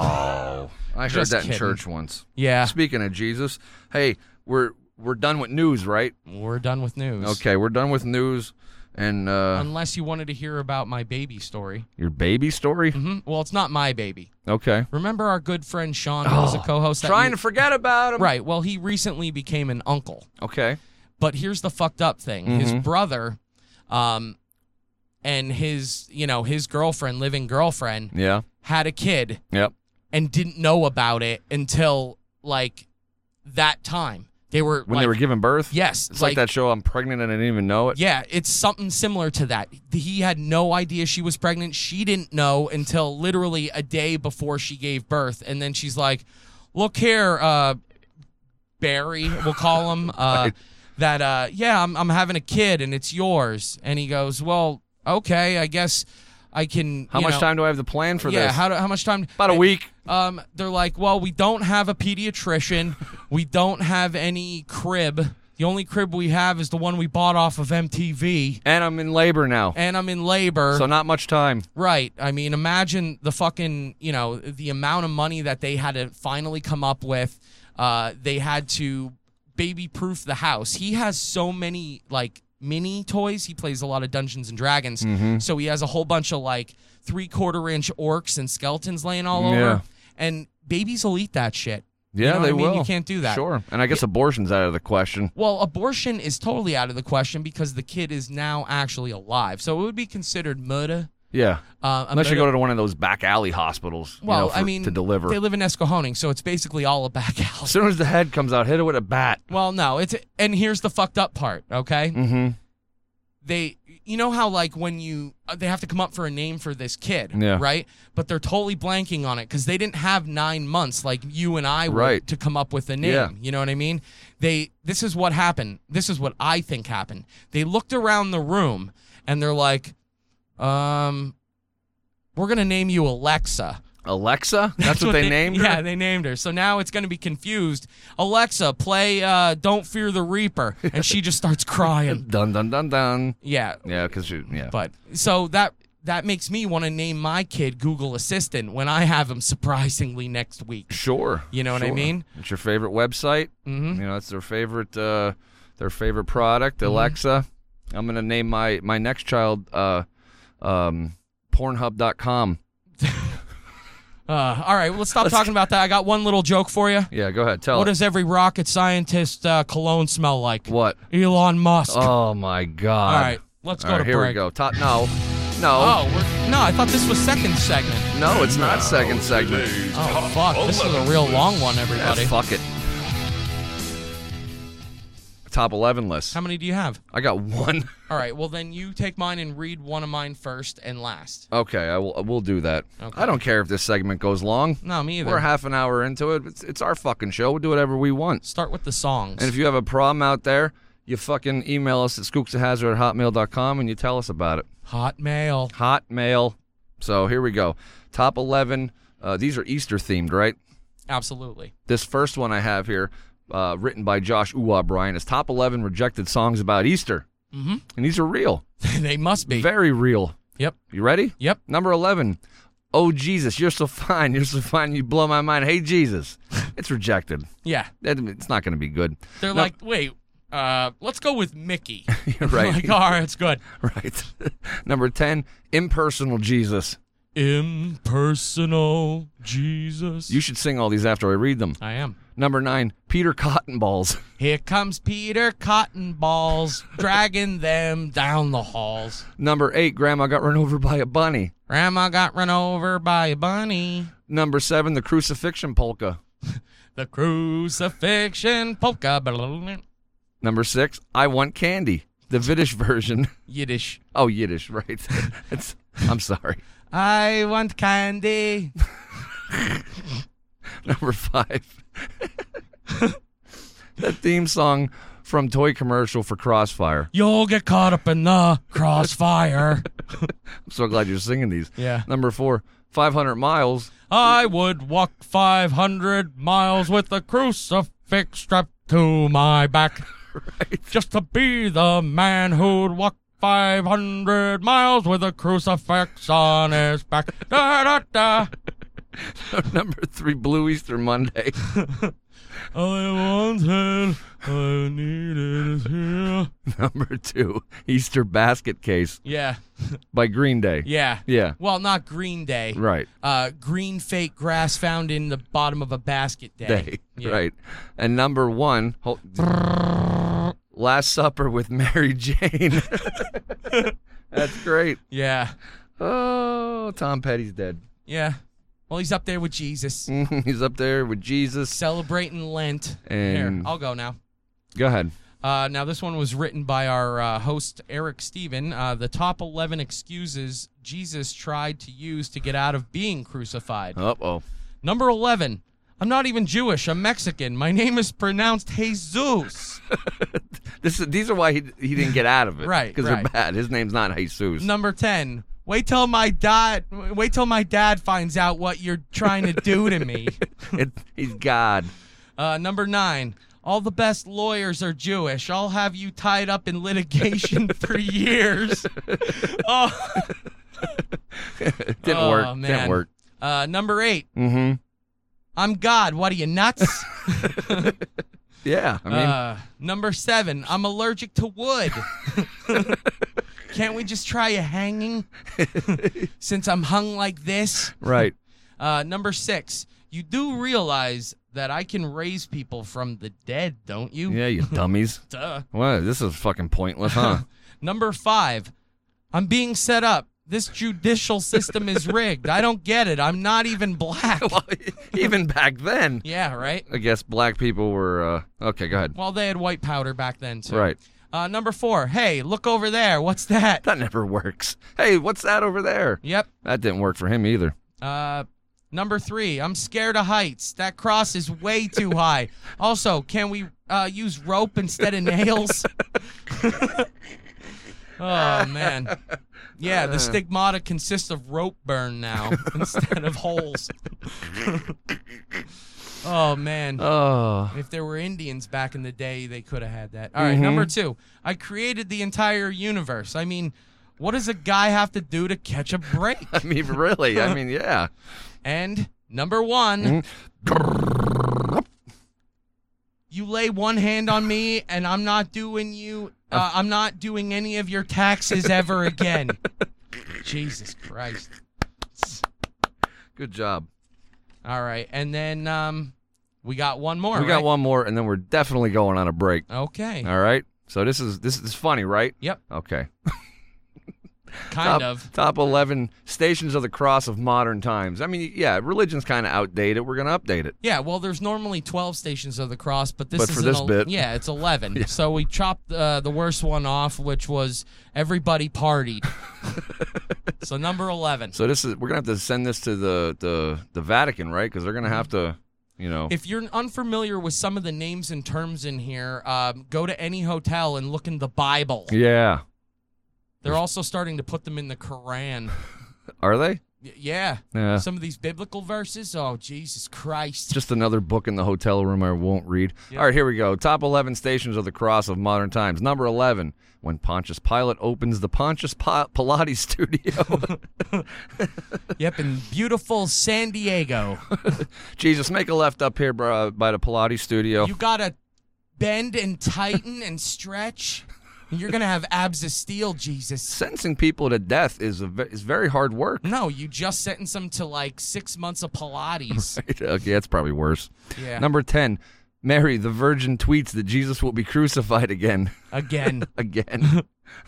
Oh, I heard Just that in kidding. church once. Yeah. Speaking of Jesus, hey, we're we're done with news, right? We're done with news. Okay, we're done with news, and uh, Unless you wanted to hear about my baby story. your baby story. hmm Well, it's not my baby. Okay. Remember our good friend Sean, who was a co-host? that Trying you- to forget about him. Right. Well, he recently became an uncle. Okay. But here's the fucked up thing. His Mhm. brother um, and his, you know, his girlfriend, living girlfriend, Yeah. had a kid Yep. and didn't know about it until, like, that time. They were, When like, they were giving birth. yes. It's like, that show. I'm pregnant and I didn't even know it. Yeah, it's something similar to that. He had no idea she was pregnant. She didn't know until literally a day before she gave birth. And then she's like, look here, uh, Barry, we'll call him, uh, Right. that, uh, yeah, I'm, I'm having a kid and it's yours. And he goes, well, okay, I guess I can. How you much know- time do I have to plan for yeah, this? how, do, how much time? About a And, week. Um, they're like, well, we don't have a pediatrician. We don't have any crib. The only crib we have is the one we bought off of M T V. And I'm in labor now. And I'm in labor. So not much time. Right. I mean, imagine the fucking, you know, the amount of money that they had to finally come up with. Uh, they had to baby-proof the house. He has so many, like, mini toys. He plays a lot of Dungeons and Dragons. Mm-hmm. So he has a whole bunch of, like, three-quarter-inch orcs and skeletons laying all Yeah. over. And babies will eat that shit. Yeah, You know what they I mean? will. You can't do that. Sure. And I guess abortion's out of the question. Well, abortion is totally out of the question because the kid is now actually alive. So it would be considered murder. Yeah. Uh, a Unless you murder- go to one of those back alley hospitals. you Well, know, for- I mean, to deliver. they live in Escohoning, so it's basically all a back As alley. soon as the head comes out, hit it with a bat. Well, no, it's and here's the fucked up part. Okay, Mm-hmm. they, you know how like when you uh, they have to come up for a name for this kid, Yeah. right? But they're totally blanking on it because they didn't have nine months like you and I would Right. to come up with a name. Yeah. You know what I mean? They. This is what happened. This is what I think happened. They looked around the room and they're like, um. We're going to name you Alexa. Alexa? That's, what, they, named her? Yeah, they named her. So now it's going to be confused. Alexa, play uh, Don't Fear the Reaper. And she just starts crying. Dun, dun, dun, dun. Yeah. Yeah, because you, yeah. But so that that makes me want to name my kid Google Assistant when I have him surprisingly next week. Sure. You know what I sure. mean? It's your favorite website. Mm-hmm. You know, it's their favorite uh, their favorite product, Alexa. I'm going to name my, my next child uh, um, Pornhub dot com. Uh, all right, well, let's stop talking about that. I got one little joke for you. Yeah, go ahead. Tell What it. does every rocket scientist uh, cologne smell like? What? Elon Musk. Oh, my God. All right, let's All go right, to here break. we go. Top, no, no, Oh, we're, no, I thought this was second segment. no, it's not second segment. Oh, fuck. This is a real long one, Yeah, everybody. fuck it. Top eleven list. How many do you have? I got one. All right, well, then you take mine and read one of mine first and last. Okay, I will. We'll do that. Okay. I don't care if this segment goes long. No, me either. We're half an hour into it. It's, it's our fucking show. We'll do whatever we want. Start with the songs. And if you have a problem out there, you fucking email us at skooksofhazard at hotmail dot com and you tell us about it. Hotmail. Hotmail. So here we go. Top eleven. Uh, these are Easter themed, right? Absolutely. This first one I have here, uh, written by Josh Uwa Bryan, is top eleven rejected songs about Easter. Mm-hmm. And these are real. They must be. Very real. Yep. You ready? Yep. Number eleven. Oh, Jesus, you're so fine. You're so fine. You blow my mind. Hey, Jesus. It's rejected. Yeah. That- It's not going to be good. They're No. like, wait, uh, let's go with Mickey. You're right. Like, all right, it's good. Right. Number ten, Impersonal Jesus. Impersonal Jesus. You should sing all these after I read them. I am. Number nine, Peter Cotton Balls. Here comes Peter Cotton Balls, dragging them down the halls. Number eight, Grandma Got Run Over by a Bunny. Grandma got run over by a bunny. Number seven, The Crucifixion Polka. The crucifixion polka. Number six, I Want Candy. The Yiddish version. Yiddish. Oh, Yiddish, right. It's, I'm sorry. I want candy. Number five. That theme song from Toy Commercial for Crossfire. You'll get caught up in the crossfire. I'm so glad you're singing these. Yeah. Number four, five hundred miles. I would walk five hundred miles with a crucifix strapped to my back. Right. Just to be the man who'd walk five hundred miles with a crucifix on his back. Da da da. Number three, Blue Easter Monday. All I wanted, all I needed is here. Number two, Easter Basket Case Yeah, by Green Day. yeah. Yeah, Well, not Green Day. right. Uh, green fake grass found in the bottom of a basket day. Day. Yeah. Right. And number one, hold, Last Supper with Mary Jane. That's great. Yeah, Oh, Tom Petty's dead. yeah. Well, he's up there with Jesus, He's up there with Jesus. celebrating Lent. And- Here, I'll go now. Go ahead. Uh, now, this one was written by our uh, host, Eric Steven. Uh, the top eleven excuses Jesus tried to use to get out of being crucified. Uh-oh. Number eleven, I'm not even Jewish. I'm Mexican. My name is pronounced Jesus. This is, these are why he, he didn't get out of it. Right, Because right. they're bad. His name's not Jesus. Number ten, wait till my dad wait till my dad finds out what you're trying to do to me. It, he's God. Uh, number nine, all the best lawyers are Jewish. I'll have you tied up in litigation for years. Oh, It didn't Oh, work. man. Didn't work. uh, number eight, Mm-hmm. I'm God. What are you, nuts? Yeah. I mean, uh, number seven, I'm allergic to wood. Can't we just try a hanging since I'm hung like this? right. Uh, number six, you do realize that I can raise people from the dead, don't you? Yeah, you dummies. Duh. What? This is fucking pointless, huh? Number five, I'm being set up. This judicial system is rigged. I don't get it. I'm not even black. Well, even back then, Yeah, right? I guess black people were. Uh, okay, go ahead. Well, they had white powder back then, too. Right. Uh, number four, hey, look over there. What's that? That never works. Hey, what's that over there? Yep. That didn't work for him either. Uh, number three, I'm scared of heights. That cross is way too high. Also, can we uh, use rope instead of nails? Oh, man. Yeah, the stigmata consists of rope burn now instead of holes. Oh, man. Oh. If there were Indians back in the day, they could have had that. All right, Mhm. number two, I created the entire universe. I mean, what does a guy have to do to catch a break? I mean, really. I mean, yeah. And number one, you lay one hand on me, and I'm not doing you. Uh, I'm not doing any of your taxes ever again. Jesus Christ! Good job. All right, and then um, we got one more. We got right? one more, and then we're definitely going on a break. Okay. All right. So this is this is funny, right? Yep. Okay. Kind top, of. Top eleven stations of the cross of modern times. I mean, yeah, religion's kind of outdated. We're going to update it. Yeah, well, there's normally twelve stations of the cross, but this But is for an this el- bit- yeah, it's eleven. So we chopped uh, the worst one off, which was everybody partied. So number eleven. So this is we're going to have to send this to the, the, the Vatican, right? Because they're going to have to, you know. If you're unfamiliar with some of the names and terms in here, um, go to any hotel and look in the Bible. Yeah. They're also starting to put them in the Quran. Are they? Y- yeah. Yeah. Some of these biblical verses. Oh, Jesus Christ. Just another book in the hotel room I won't read. Yep. All right, here we go. Top eleven stations of the cross of modern times. Number eleven, when Pontius Pilate opens the Pontius Pi- Pilates studio. Yep, in beautiful San Diego. Jesus, make a left up here bro, by the Pilates studio. You gotta bend and tighten and stretch. And you're gonna have abs of steel, Jesus. Sentencing people to death is a ve- is very hard work. No, you just sentence them to like six months of Pilates. Okay, that's probably worse. Yeah. Number ten, Mary, the Virgin, tweets that Jesus will be crucified again. Again. again.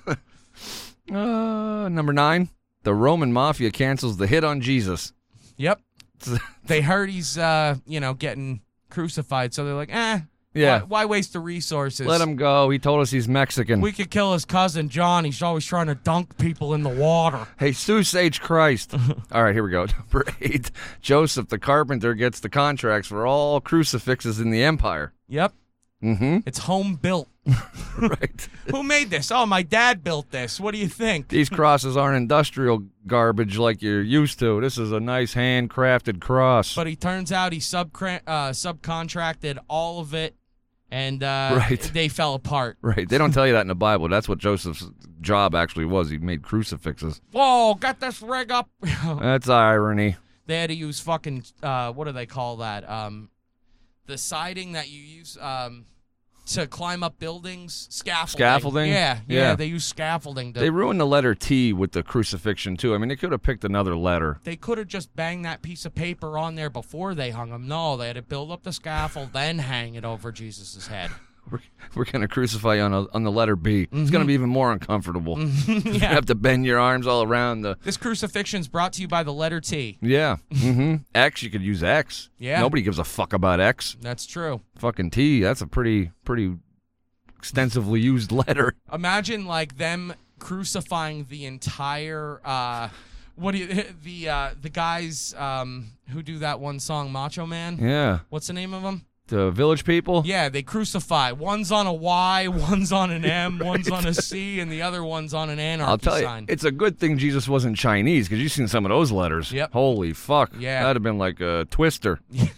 uh, number nine, the Roman Mafia cancels the hit on Jesus. Yep. They heard he's, uh, you know, getting crucified, so they're like, eh. Yeah. Why, why waste the resources? Let him go. He told us he's Mexican. We could kill his cousin John. He's always trying to dunk people in the water. Jesus H. Christ. All right, here we go. Number eight, Joseph the carpenter gets the contracts for all crucifixes in the empire. Yep. Mm-hmm. It's home built. Right. Who made this? Oh, my dad built this. What do you think? These crosses aren't industrial garbage like you're used to. This is a nice handcrafted cross. But he turns out he subcra- uh, subcontracted all of it, and uh, Right. they fell apart. Right. They don't tell you that in the Bible. That's what Joseph's job actually was. He made crucifixes. Whoa, got this rig up. That's irony. They had to use fucking, uh, what do they call that? Um, the siding that you use um, to climb up buildings. Scaffolding. Scaffolding? Yeah, yeah, Yeah. they use scaffolding. To, They ruined the letter T with the crucifixion, too. I mean, they could have picked another letter. They could have just banged that piece of paper on there before they hung him. No, they had to build up the scaffold, then hang it over Jesus' head. We're, we're going to crucify you on, a, on the letter B. It's Mm-hmm. going to be even more uncomfortable. You Yeah. have to bend your arms all around the... This crucifixion's brought to you by the letter T. Yeah. Mm-hmm. X, you could use X. Yeah. Nobody gives a fuck about X. That's true. Fucking T, that's a pretty, pretty extensively used letter. Imagine like them crucifying the entire uh what do you the uh the guys um who do that one song Macho Man? Yeah. What's the name of them? The village people? Yeah, they crucify. One's on a Y, one's on an M, one's on a C, and the other one's on an anarchy I'll tell you, sign. it's a good thing Jesus wasn't Chinese, because you've seen some of those letters. Yep. Holy fuck. Yeah. That'd have been like a twister.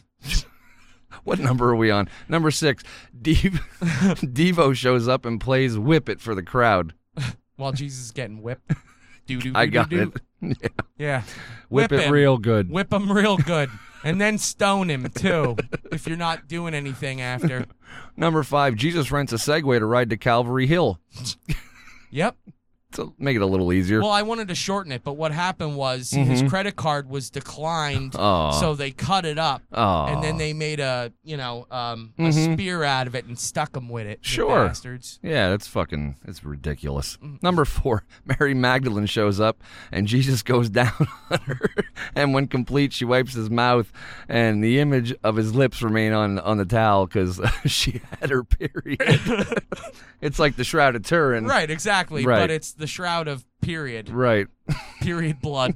What number are we on? Number six. Dev- Devo shows up and plays Whip It for the crowd. While Jesus is getting whipped. Do do I got it. Yeah. Yeah. Whip, it him. real good. Whip him real good. And then stone him, too, if you're not doing anything after. Number five. Jesus rents a Segway to ride to Calvary Hill. Yep. So make it a little easier. Well, I wanted to shorten it, but what happened was his credit card was declined, Aw. so they cut it up, Aw. and then they made a, you know, um, a spear out of it and stuck him with it. the Sure. bastards. Yeah, that's fucking, it's ridiculous. Number four, Mary Magdalene shows up and Jesus goes down on her. And when complete, she wipes his mouth and the image of his lips remain on, on the towel because she had her period. It's like the Shroud of Turin. Right, exactly. Right. But it's the shroud of period. Right. Period blood.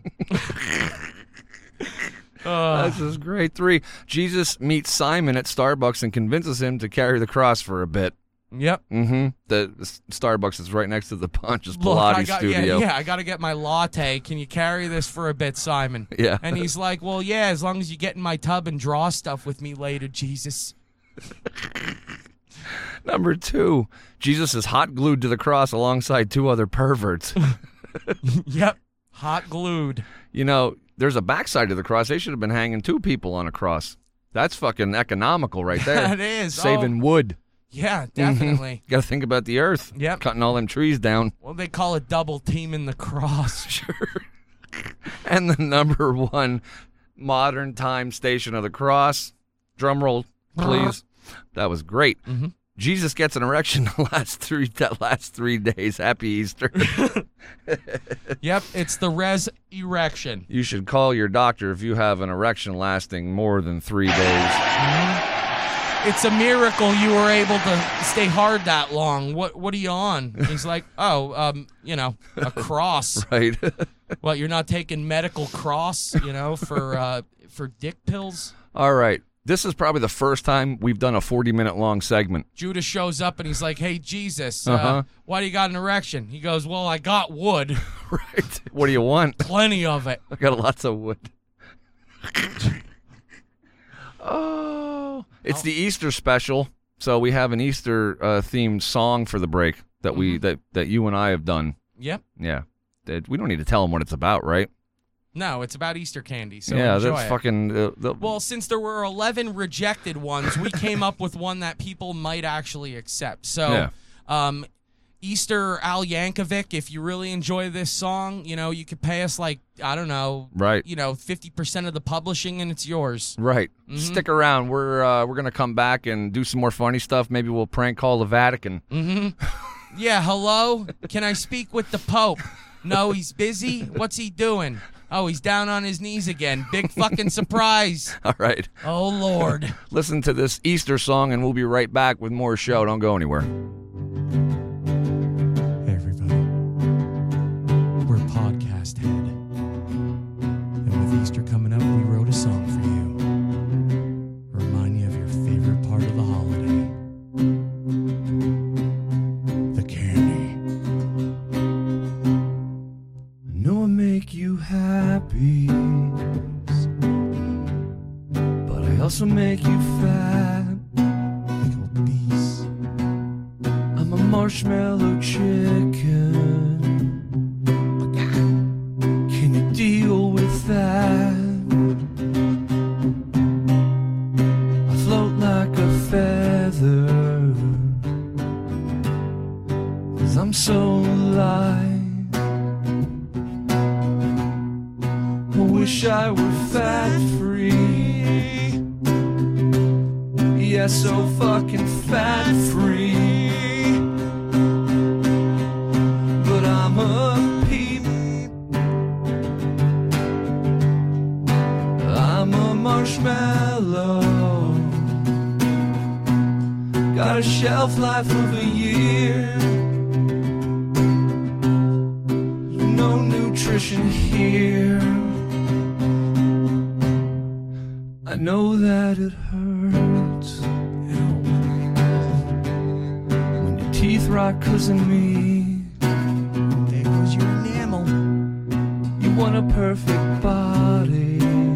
Uh, This is great. Three, Jesus meets Simon at Starbucks and convinces him to carry the cross for a bit. yep. Mm-hmm. The s- Starbucks is right next to the Pontius Look, I Pilates got, studio. Yeah, yeah, I got to get my latte. Can you carry this for a bit, Simon? Yeah. And he's like, well, yeah, as long as you get in my tub and draw stuff with me later, Jesus. Number two, Jesus is hot glued to the cross alongside two other perverts. Yep. Hot glued. You know, there's a backside to the cross. They should have been hanging two people on a cross. That's fucking economical right there. That is. Saving Oh, wood. yeah, definitely. Got to think about the earth. Yep. Cutting all them trees down. Well, they call it double teaming the cross. Sure. And the number one modern time station of the cross. Drum roll, please. That was great. Mhm. Jesus gets an erection the last three that last three days. Happy Easter. Yep, it's the res erection. You should call your doctor if you have an erection lasting more than three days. It's a miracle you were able to stay hard that long. What What are you on? He's like, oh, um, you know, a cross. Right. What, you're not taking medical cross, you know, for uh, for dick pills? All right. This is probably the first time we've done a forty-minute long segment. Judas shows up and he's like, hey, Jesus, uh, Uh-huh. why do you got an erection? He goes, well, I got wood. Right. What do you want? Plenty of it. I got lots of wood. Oh, it's the Easter special. So we have an Easter uh, themed song for the break that we Mm-hmm. that, that you and I have done. Yep. Yeah. That- We don't need to tell them what it's about, right? No, it's about Easter candy, so yeah, enjoy that's it. fucking. Uh, the, Well, since there were eleven rejected ones, we came up with one that people might actually accept. So, Yeah. um, Easter Al Yankovic, if you really enjoy this song, you know, you could pay us like, I don't know, Right. you know, fifty percent of the publishing and it's yours. Right. Mm-hmm. Stick around. We're uh, we're gonna come back and do some more funny stuff. Maybe we'll prank call the Vatican. Mm-hmm. Yeah, hello? Can I speak with the Pope? No, he's busy? What's he doing? Oh, he's down on his knees again. Big fucking surprise. All right. Oh, Lord. Listen to this Easter song, and we'll be right back with more show. Don't go anywhere. Hey, everybody. We're Podcast Head. And with Easter coming up, we wrote a song for you. Remind you of your favorite part of the holiday. The candy. I know I make you happy, but I also make you fat. Big old piece. I'm a marshmallow chicken. Can you deal with that? I float like a feather, 'cause I'm so light. I wish I were fat-free. Yeah, so fucking fat-free. But I'm a peep. I'm a marshmallow. Got a shelf life of a year. No nutrition here. I know that it hurts when your teeth rot 'cause of me. There goes your enamel. You want a perfect body,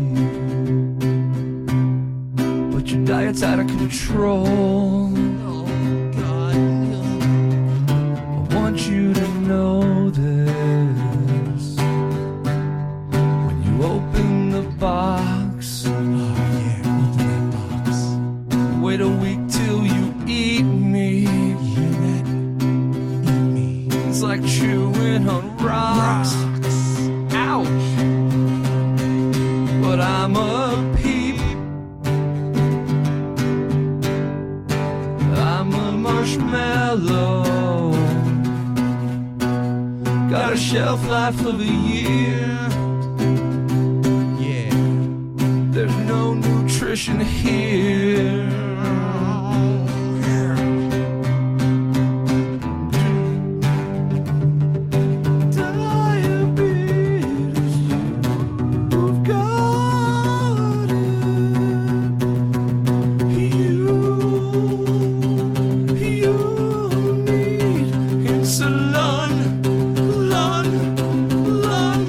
but your diet's out of control. Oh, God. I want you to know this. When you open the box, Oh, yeah, open that box. wait a week till you eat me. You hear that? Eat me. It's like chewing on rocks. Ouch. But I'm a peep. I'm a marshmallow. Got a shelf life of a year. Yeah. There's no nutrition here. Diabetes, you've got it. You, you need insulin, lun, lun,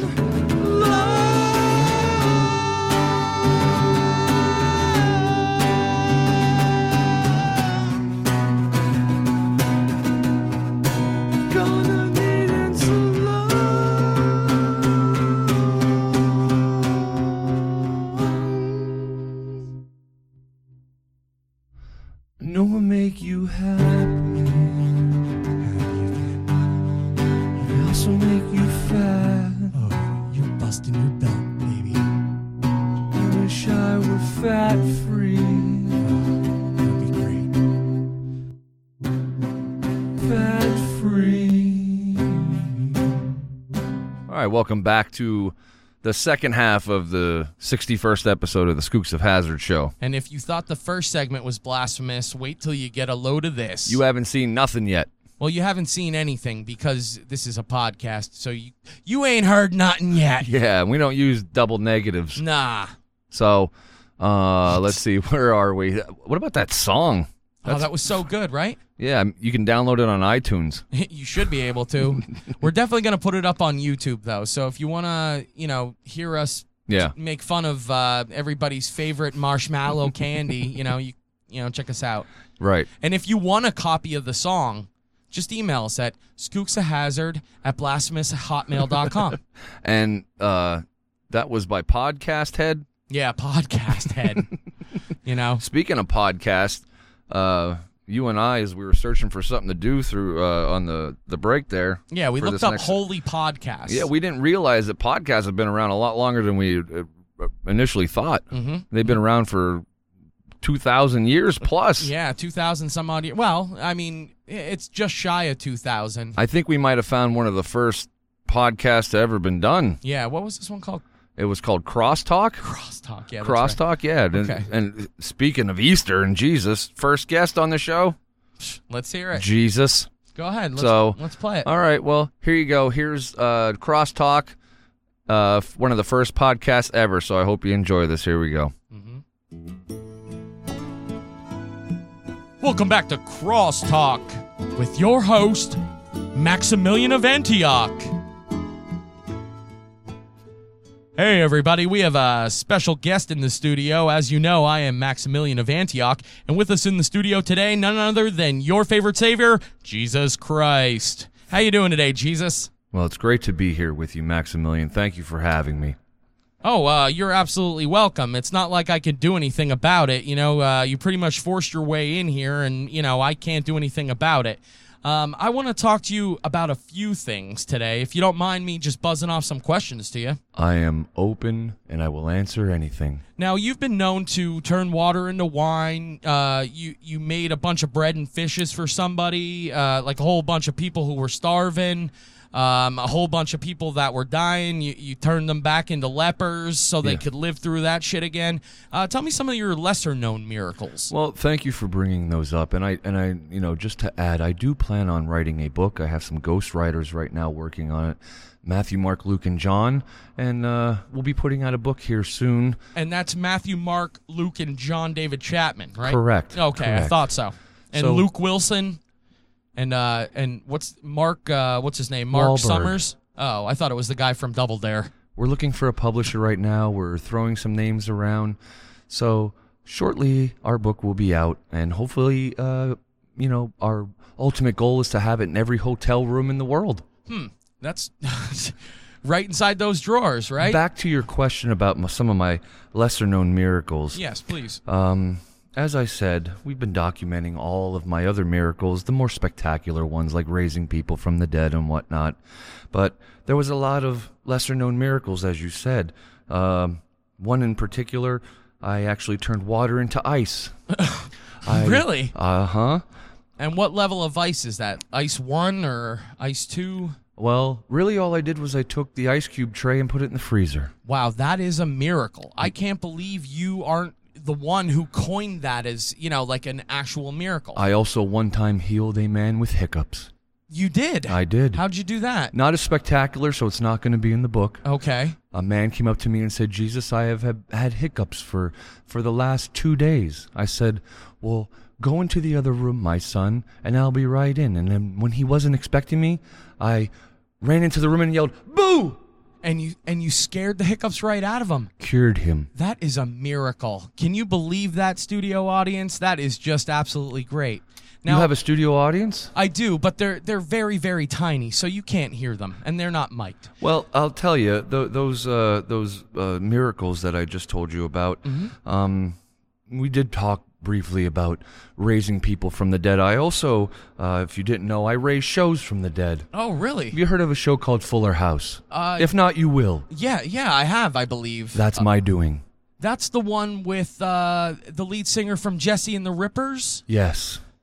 lun. Gonna need insulin. No one make you happy. I also make you fat. Oh, you're busting your belt, baby. I wish I were fat free. That'd be great. welcome back to the second half of the sixty-first episode of the Skooks of Hazard show. And if you thought the first segment was blasphemous, wait till you get a load of this. You haven't seen nothing yet. Well, you haven't seen anything because this is a podcast, so you you ain't heard nothing yet. Yeah, we don't use double negatives. Nah. So, uh, let's see, where are we? What about that song? Oh, that was so good, right? Yeah, you can download it on iTunes. You should be able to. We're definitely going to put it up on YouTube, though. So if you want to, you know, hear us Yeah. make fun of uh, everybody's favorite marshmallow candy, you know, you you know, check us out. Right. And if you want a copy of the song, just email us at skookshazard at blasphemous hotmail dot com. And uh, that was by Podcast Head. Yeah, podcast head. You know? Speaking of podcast, uh, you and I, as we were searching for something to do through uh, on the, the break there. Yeah, we for looked this up next- Holy Podcast. Yeah, we didn't realize that podcasts have been around a lot longer than we uh, initially thought. Mm-hmm. They've been around for two thousand years plus. Yeah, two thousand some odd years. Well, I mean, it's just shy of two thousand. I think we might have found one of the first podcasts to ever been done. Yeah, what was this one called? It was called Crosstalk. Crosstalk, yeah. that's Crosstalk, yeah. And, Okay. and speaking of Easter and Jesus, first guest on the show, right. Let's hear it. Jesus. Go ahead. Let's, So, let's play it. All right, well, here you go. Here's uh, Crosstalk, uh, f- one of the first podcasts ever, so I hope you enjoy this. Here we go. Welcome back to Crosstalk with your host, Maximilian of Antioch. Hey, everybody. We have a special guest in the studio. As you know, I am Maximilian of Antioch, and with us in the studio today, none other than your favorite savior, Jesus Christ. How you doing today, Jesus? Well, it's great to be here with you, Maximilian. Thank you for having me. Oh, uh, you're absolutely welcome. It's not like I could do anything about it. You know, uh, you pretty much forced your way in here, and, you know, I can't do anything about it. Um, I want to talk to you about a few things today. If you don't mind me just buzzing off some questions to you. I am open, and I will answer anything. Now, you've been known to turn water into wine. Uh, you, you made a bunch of bread and fishes for somebody, uh, like a whole bunch of people who were starving. Um, a whole bunch of people that were dying, you, you turned them back into lepers so they Yeah. could live through that shit again. Uh, tell me some of your lesser-known miracles. Well, thank you for bringing those up, and I and I, you know, just to add, I do plan on writing a book. I have some ghostwriters right now working on it, Matthew, Mark, Luke, and John, and uh, we'll be putting out a book here soon. And that's Matthew, Mark, Luke, and John David Chapman, right? Correct. Okay, I Correct. thought so. And So- Luke Wilson, and uh, and what's Mark? Uh, what's his name? Mark Wahlberg. Summers. Oh, I thought it was the guy from Double Dare. We're looking for a publisher right now. We're throwing some names around, so shortly our book will be out, and hopefully, uh, you know, our ultimate goal is to have it in every hotel room in the world. Hmm. That's right inside those drawers, right? Back to your question about m- some of my lesser-known miracles. Yes, please. Um, as I said, we've been documenting all of my other miracles, the more spectacular ones like raising people from the dead and whatnot. But there was a lot of lesser-known miracles, as you said. Um, one in particular, I actually turned water into ice. I- Really? Uh-huh. And what level of ice is that? Ice one or ice two? Well, really all I did was I took the ice cube tray and put it in the freezer. Wow, that is a miracle. I can't believe you aren't the one who coined that as, you know, like an actual miracle. I also one time healed a man with hiccups. You did? I did. How'd you do that? Not as spectacular, so it's not going to be in the book. Okay. A man came up to me and said, Jesus, I have had- had hiccups for, for the last two days. I said, well, go into the other room, my son, and I'll be right in. And then when he wasn't expecting me, I ran into the room and yelled, boo! And you and you scared the hiccups right out of him. Cured him. That is a miracle. Can you believe that, studio audience? That is just absolutely great. Now, you have a studio audience? I do, but they're they're very, very tiny, so you can't hear them, and they're not mic'd. Well, I'll tell you, th- those uh, those uh, miracles that I just told you about, Mm-hmm. um, we did talk briefly about raising people from the dead. I also, uh, if you didn't know, I raise shows from the dead. Oh, really? Have you heard of a show called Fuller House? Uh, if not, you will. Yeah, yeah, I have, I believe. That's my doing. That's the one with uh, the lead singer from Jesse and the Rippers? Yes.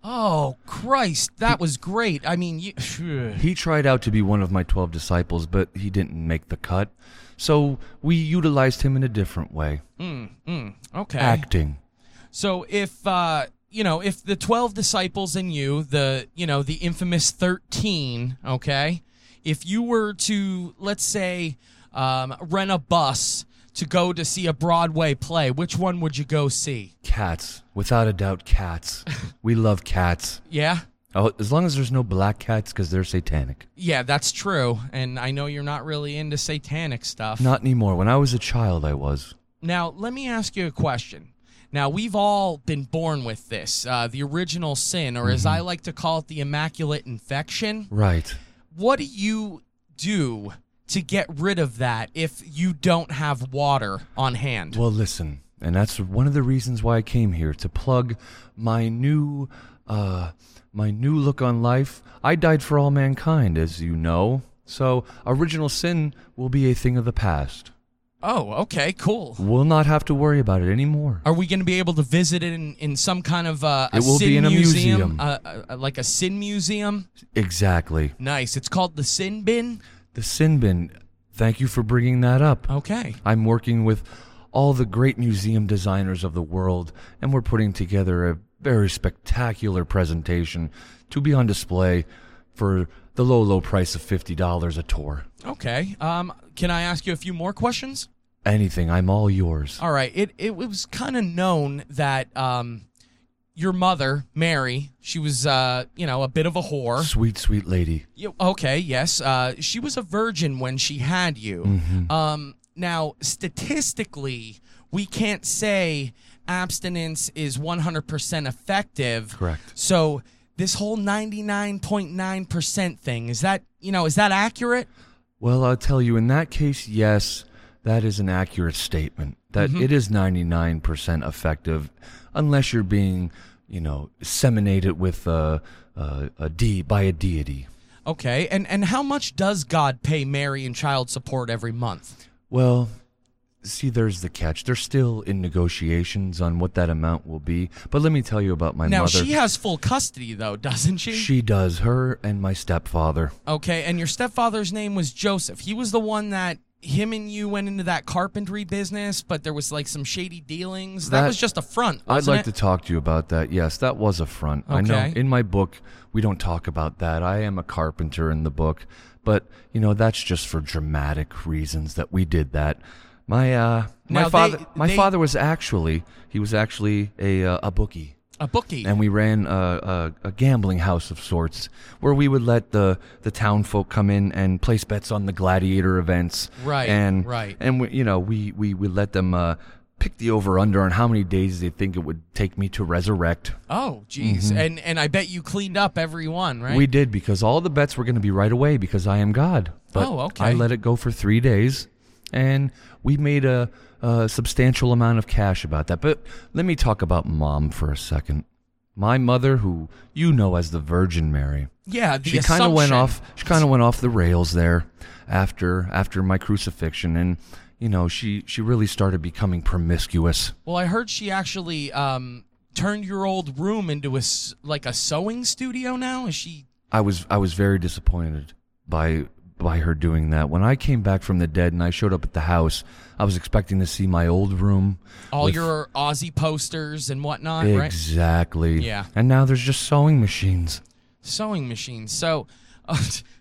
Oh, Christ, that was great. I mean, you, He tried out to be one of my twelve disciples, but he didn't make the cut. So we utilized him in a different way. mm, mm, okay. Acting. So if uh, you know, if the twelve disciples and you, the you know, the infamous thirteen, okay, if you were to, let's say, um, rent a bus to go to see a Broadway play, which one would you go see? Cats. Without a doubt, cats. We love cats. Yeah? Oh, as long as there's no black cats, because they're satanic. Yeah, that's true. And I know you're not really into satanic stuff. Not anymore. When I was a child, I was. Now, let me ask you a question. Now, we've all been born with this, uh, the original sin, or as I like to call it, the immaculate infection. Right. What do you do to get rid of that if you don't have water on hand? Well, listen, and that's one of the reasons why I came here, to plug my new, uh, my new look on life. I died for all mankind, as you know, so original sin will be a thing of the past. Oh, okay, cool. We'll not have to worry about it anymore. Are we going to be able to visit it in, in some kind of uh, a It will sin be in a museum. Uh, uh, like a sin museum? Exactly. Nice. It's called the Sin Bin? The sin bin. Thank you for bringing that up. Okay. I'm working with all the great museum designers of the world, and we're putting together a very spectacular presentation to be on display for the low, low price of fifty dollars a tour. Okay. Um, can I ask you a few more questions? Anything. I'm all yours. All right. It it was kind of known that um, your mother, Mary, she was, uh, you know, a bit of a whore. Sweet, sweet lady. You, okay, yes. Uh, she was a virgin when she had you. Mm-hmm. Um, now, statistically, we can't say abstinence is one hundred percent effective. Correct. So this whole ninety-nine point nine percent thing, is that, you know, is that accurate? Well, I'll tell you, in that case, yes, that is an accurate statement. That Mhm. it is ninety-nine percent effective, unless you're being, you know, seminated with a, a, a de- by a deity. Okay, and, and how much does God pay Mary in child support every month? Well, see, there's the catch. They're still in negotiations on what that amount will be. But let me tell you about my now, mother. she has full custody, though, doesn't she? She does, her and my stepfather. Okay, and your stepfather's name was Joseph. He was the one that him and you went into that carpentry business, but there was like some shady dealings. That, That- was just a front, I'd wasn't like it? to talk to you about that. Yes, that was a front. I know Okay. in my book, we don't talk about that. I am a carpenter in the book. But, you know, that's just for dramatic reasons that we did that. My uh, my Now, father they- my they- father was actually, he was actually a uh, a bookie. A bookie. And we ran a, a, a gambling house of sorts where we would let the, the town folk come in and place bets on the gladiator events. Right, and, right. And, we, you know, we, we would let them uh, pick the over-under on how many days they think it would take me to resurrect. Oh, geez. And and I bet you cleaned up every one, right? Mm-hmm. We did, because all the bets were going to be right away because I am God. But Oh, okay. I let it go for three days, and we made a, a substantial amount of cash about that. But let me talk about Mom for a second. My mother, who you know as the Virgin Mary, Yeah, the she kind of went assumption. off. She kind of went off the rails there after after my crucifixion, and you know she she really started becoming promiscuous. Well, I heard she actually um, turned your old room into a s- like a sewing studio now. Is she? I was I was very disappointed by by her doing that. When I came back from the dead and I showed up at the house, I was expecting to see my old room. All with- your Aussie posters and whatnot, right? Exactly. Yeah. And now there's just sewing machines. Sewing machines. So, uh,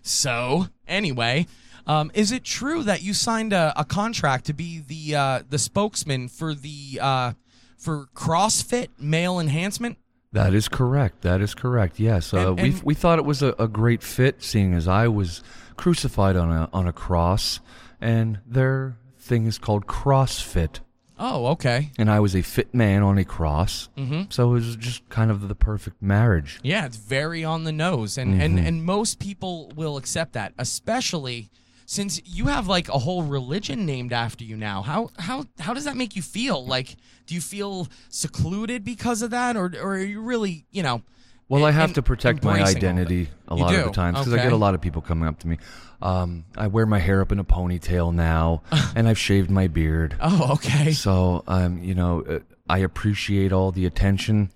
so anyway, um, is it true that you signed a, a contract to be the uh, the spokesman for the uh, for CrossFit Male Enhancement? That is correct. That is correct. Yes. Uh, And- we and- we thought it was a, a great fit, seeing as I was crucified on a on a cross, and their thing is called CrossFit, Oh, okay. and I was a fit man on a cross. Mm-hmm. So it was just kind of the perfect marriage. Yeah, it's very on the nose, and and and most people will accept that, especially since you have like a whole religion named after you now. How how how does that make you feel? Like, do you feel secluded because of that, or or are you really, you know? Well, I em- have to protect my embracing all of it? identity a You lot of do? the times because I Okay. get a lot of people coming up to me. Um, I wear my hair up in a ponytail now, and I've shaved my beard. Oh, okay. So, um, you know, uh, I appreciate all the attention,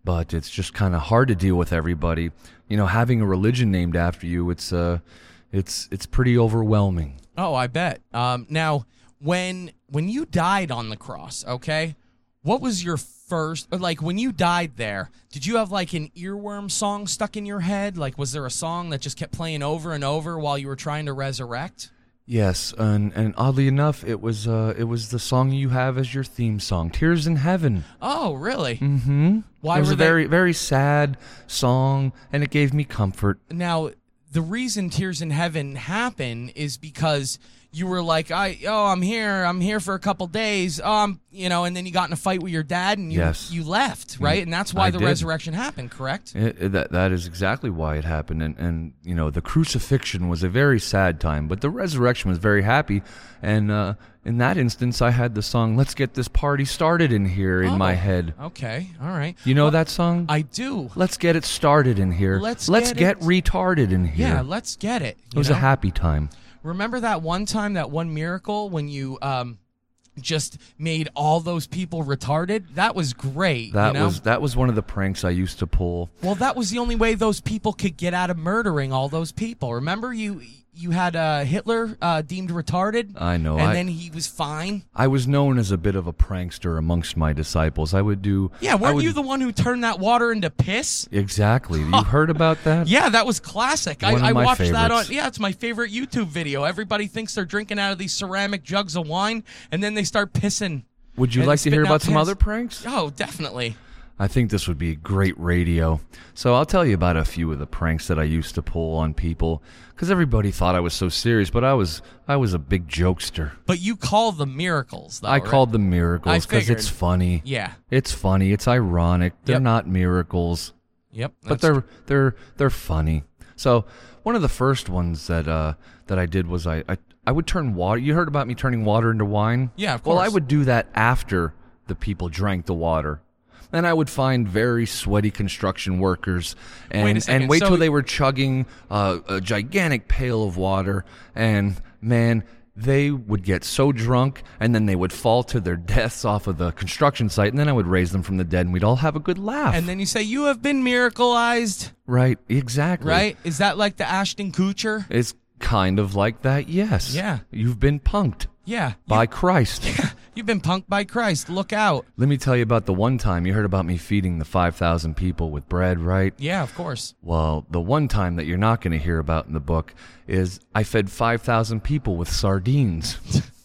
but it's just kind of hard to deal with everybody. You know, having a religion named after you, it's uh, it's it's pretty overwhelming. Oh, I bet. Um, now, when when you died on the cross, okay, what was your first, or like when you died there, did you have like an earworm song stuck in your head? Like, was there a song that just kept playing over and over while you were trying to resurrect? Yes, and and oddly enough, it was uh, it was the song you have as your theme song, "Tears in Heaven." Oh, really? Mm-hmm. Why it was were a they- very very sad song, and it gave me comfort. Now, the reason Tears in Heaven happened is because you were like, I, oh, I'm here, I'm here for a couple days, um, you know, and then you got in a fight with your dad, and you Yes. you left, right? And that's why I the did. resurrection happened, correct? It, it- that that is exactly why it happened, and and you know the crucifixion was a very sad time, but the resurrection was very happy, and uh, in that instance, I had the song "Let's Get This Party Started" in here in my Oh, head. Okay, all right. You know Well, that song? I do. Let's get it started in here. Let's Let's get get, it- retarded in here. Yeah, let's get it. it you was know? a happy time. Remember that one time, that one miracle when you um just made all those people retarded? That was great. That you know? was that was one of the pranks I used to pull. Well, that was the only way those people could get out of murdering all those people. Remember, you you had uh, Hitler uh, deemed retarded. I know, and I- then he was fine. I was known as a bit of a prankster amongst my disciples. I would do. Yeah, I weren't would- you the one who turned that water into piss? Exactly. You heard about that? Yeah, that was classic. One of I, I my watched that on. favorites. Yeah, it's my favorite YouTube video. Everybody thinks they're drinking out of these ceramic jugs of wine, and then they start pissing. Would you and like to hear spitting out about some piss. other pranks? Oh, definitely. I think this would be great radio. So I'll tell you about a few of the pranks that I used to pull on people, because everybody thought I was so serious, but I was I was a big jokester. But you call them miracles, though. I right? called them miracles because figured. it's funny. Yeah. It's funny. It's ironic. They're Yep. not miracles, Yep. but that's they're they're they're funny. So one of the first ones that uh, that I did was I, I I would turn water. You heard about me turning water into wine? Yeah, of Well, I course. would do that after the people drank the water. And I would find very sweaty construction workers and Wait a second, and wait so- till they were chugging uh, a gigantic pail of water. And man, they would get so drunk, and then they would fall to their deaths off of the construction site. And then I would raise them from the dead, and we'd all have a good laugh. And then you say, you have been miracleized, right, exactly. right? Is that like the Ashton Kutcher? It's kind of like that. Yes. Yeah. You've been punked Yeah. by You, Christ. you've been punked by Christ. Look out. Let me tell you about the one time you heard about me feeding the five thousand people with bread, right? Yeah, of course. Well, the one time that you're not going to hear about in the book is I fed five thousand people with sardines.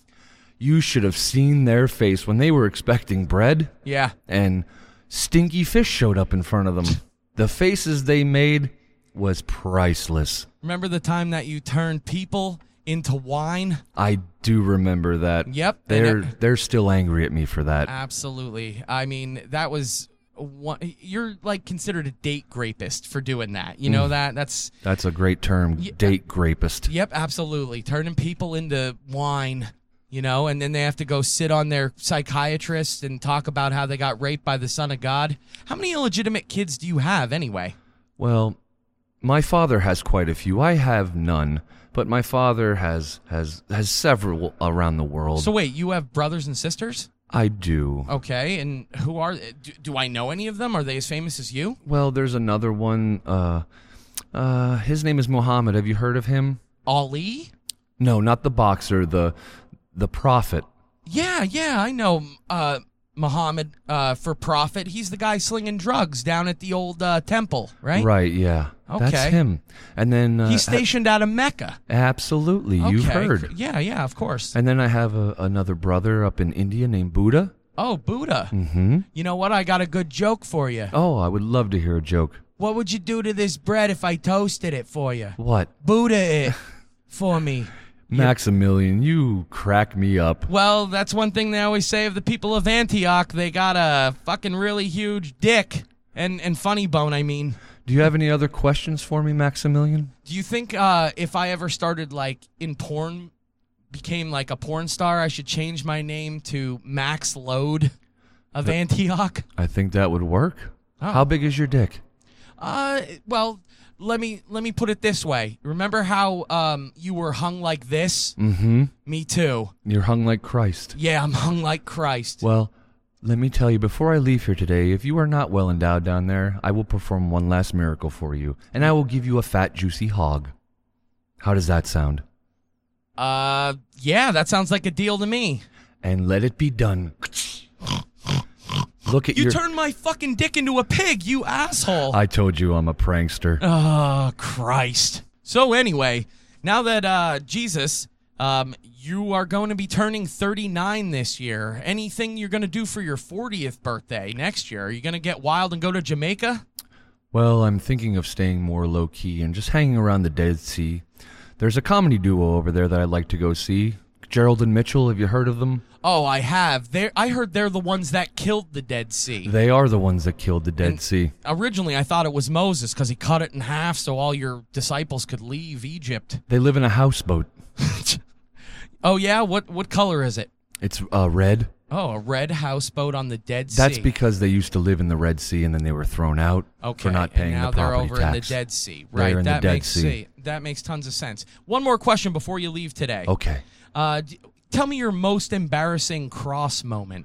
You should have seen their face when they were expecting bread Yeah. and stinky fish showed up in front of them. The faces they made was priceless. Remember the time that you turned people into wine? I do remember that. Yep. They're And it- they're still angry at me for that. Absolutely. I mean, that was one, you're like considered a date rapist for doing that. You Mm. know that? That's That's a great term, Yeah. date rapist. Yep, absolutely. Turning people into wine, you know, and then they have to go sit on their psychiatrist and talk about how they got raped by the Son of God. How many illegitimate kids do you have anyway? Well, my father has quite a few. I have none, but my father has has has several around the world. So wait, you have brothers and sisters? I do. Okay, and who are do, do I know any of them? Are they as famous as you? Well, there's another one. Uh, uh, his name is Muhammad. Have you heard of him? Ali? No, not the boxer. The the prophet. Yeah, yeah, I know uh Muhammad uh for profit. He's the guy slinging drugs down at the old uh, temple, right? Right. Yeah. Okay. That's him. And then uh, He's stationed out of Mecca. absolutely. You've Okay, heard. Yeah, yeah, of course. And then I have a, another brother up in India named Buddha. Oh, Buddha. Mm-hmm. You know what? I got a good joke for you. Oh, I would love to hear a joke. What would you do to this bread if I toasted it for you? What? Buddha it for me. Maximilian, you crack me up. Well, that's one thing they always say of the people of Antioch. They got a fucking really huge dick. And, and funny bone, I mean. Do you have any other questions for me, Maximilian? Do you think uh, if I ever started, like, in porn, became, like, a porn star, I should change my name to Max Load of Antioch? I think that would work. Oh. How big is your dick? Uh, well, let me let me put it this way. Remember how um you were hung like this? Mm-hmm. Me too. You're hung like Christ. Yeah, I'm hung like Christ. Well, Let me tell you, before I leave here today, if you are not well endowed down there, I will perform one last miracle for you, and I will give you a fat, juicy hog. How does that sound? Uh, yeah, that sounds like a deal to me. And let it be done. Look at You your... turned my fucking dick into a pig, you asshole. I told you I'm a prankster. Oh, Christ. So anyway, now that uh, Jesus, um, you are going to be turning thirty-nine this year. Anything you're going to do for your fortieth birthday next year? Are you going to get wild and go to Jamaica? Well, I'm thinking of staying more low-key and just hanging around the Dead Sea. There's a comedy duo over there that I'd like to go see. Gerald and Mitchell, have you heard of them? Oh, I have. They're, I heard they're the ones that killed the Dead Sea. They are the ones that killed the Dead And Sea. Originally, I thought it was Moses because he cut it in half so all your disciples could leave Egypt. They live in a houseboat. Oh, yeah? What what color is it? It's uh, red. Oh, a red houseboat on the Dead Sea. That's because they used to live in the Red Sea and then they were thrown out okay. for not paying and now the property they're over tax. in the Dead Sea. They're Right, in the that Dead makes Sea. see, that makes tons of sense. One more question before you leave today. Okay. Uh, d- tell me your most embarrassing cross moment.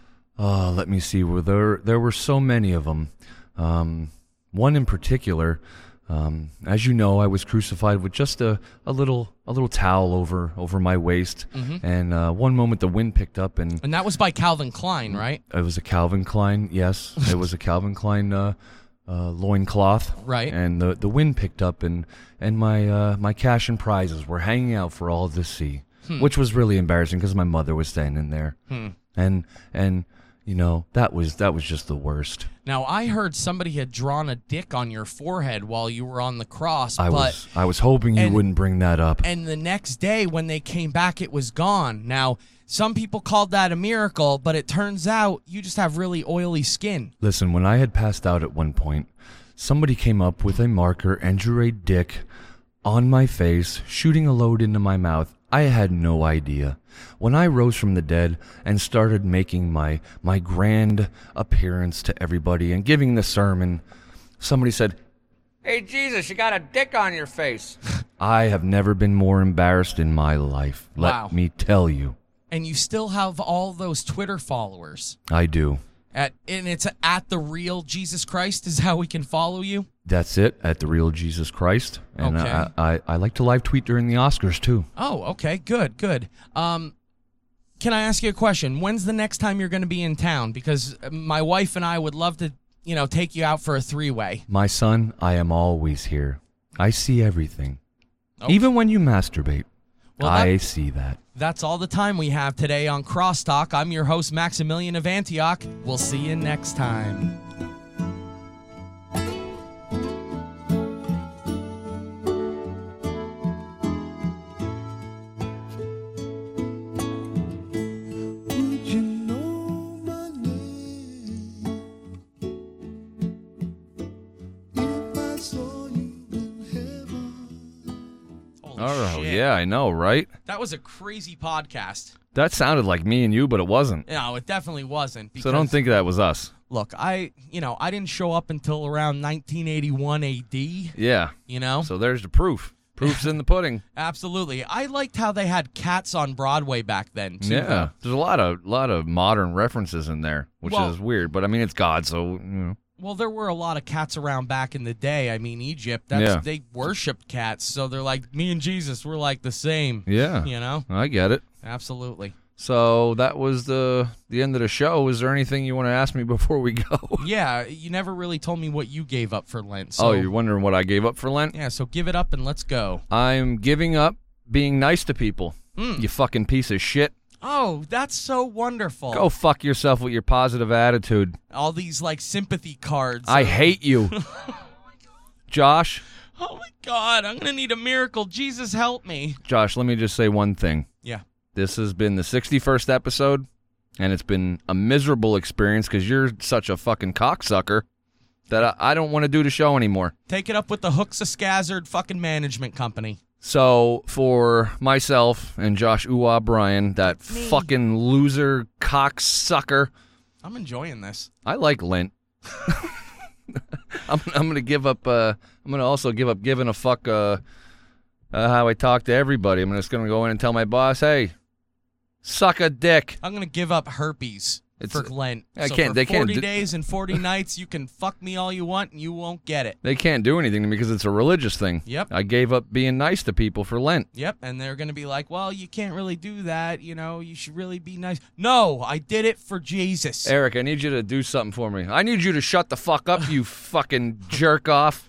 Uh, let me see. Well, there there were so many of them. Um, one in particular, um, as you know, I was crucified with just a, a little a little towel over over my waist, Mm-hmm. and uh, one moment the wind picked up, and And that was by Calvin Klein, right? it was a Calvin Klein. Yes, it was a Calvin Klein uh, uh, loincloth. Right. And the the wind picked up, and and my uh, my cash and prizes were hanging out for all to see, Hmm. which was really embarrassing because my mother was standing there, Hmm. and and. You know, that was that was just the worst. Now, I heard somebody had drawn a dick on your forehead while you were on the cross, I but was I was hoping you and- wouldn't bring that up. and the next day when they came back, it was gone. Now, some people called that a miracle, but it turns out you just have really oily skin. Listen, when I had passed out at one point, somebody came up with a marker and drew a dick on my face, shooting a load into my mouth. I had no idea. When I rose from the dead and started making my my grand appearance to everybody and giving the sermon, somebody said, Hey, Jesus, you got a dick on your face. I have never been more embarrassed in my life. Let Wow. me tell you. And you still have all those Twitter followers. I do. At and it's at the real Jesus Christ is how we can follow you. That's it, at the real Jesus Christ. And Okay. I, I, I like to live tweet during the Oscars, too. Oh, okay, good, good. Um, can I ask you a question? When's the next time you're going to be in town? Because my wife and I would love to, you know, take you out for a three-way. My son, I am always here. I see everything. Oh. Even when you masturbate, Well, I that- see that. That's all the time we have today on Crosstalk. I'm your host, Maximilian of Antioch. We'll see you next time. Would you know my name if I saw you in heaven? Holy Oh, shit. yeah, I know, right? That was a crazy podcast. That sounded like me and you, but it wasn't. No, it definitely wasn't. Because, So don't think that was us. Look, I, you know, I didn't show up until around nineteen eighty-one A D, Yeah. you know? So there's the proof. Proof's in the pudding. Absolutely. I liked how they had Cats on Broadway back then, too. Yeah. There's a lot of lot of modern references in there, which Well- is weird. But I mean, it's God, so you know. Well, there were a lot of cats around back in the day. I mean, Egypt, that's, Yeah. they worshipped cats. So they're like, me and Jesus, we're like the same. Yeah. You know? I get it. Absolutely. So that was the the end of the show. Is there anything you want to ask me before we go? Yeah, you never really told me what you gave up for Lent. So, Oh, you're wondering what I gave up for Lent? yeah, so give it up and let's go. I'm giving up being nice to people. Mm. You fucking piece of shit. Oh, that's so wonderful. Go fuck yourself with your positive attitude. All these, like, sympathy cards. I of- hate you. Josh, Oh, my God, I'm going to need a miracle. Jesus, help me. Josh, let me just say one thing. Yeah. This has been the sixty-first episode, and it's been a miserable experience because you're such a fucking cocksucker that I, I don't want to do the show anymore. Take it up with the Hooks of Scazzard fucking management company. So for myself and Josh Uwa Bryan, that Me. fucking loser cocksucker, I'm enjoying this. I like Lent. I'm, I'm gonna give up. Uh, I'm gonna also give up giving a fuck uh, uh, how I talk to everybody. I'm just gonna go in and tell my boss, "Hey, suck a dick." I'm going to give up herpes. It's, for Lent. I so can't- for they can't forty do- days and forty nights, you can fuck me all you want, and you won't get it. They can't do anything to me because it's a religious thing. Yep. I gave up being nice to people for Lent. Yep, and they're going to be like, well, you can't really do that. You know, you should really be nice. No, I did it for Jesus. Eric, I need you to do something for me. I need you to shut the fuck up, you fucking jerk off.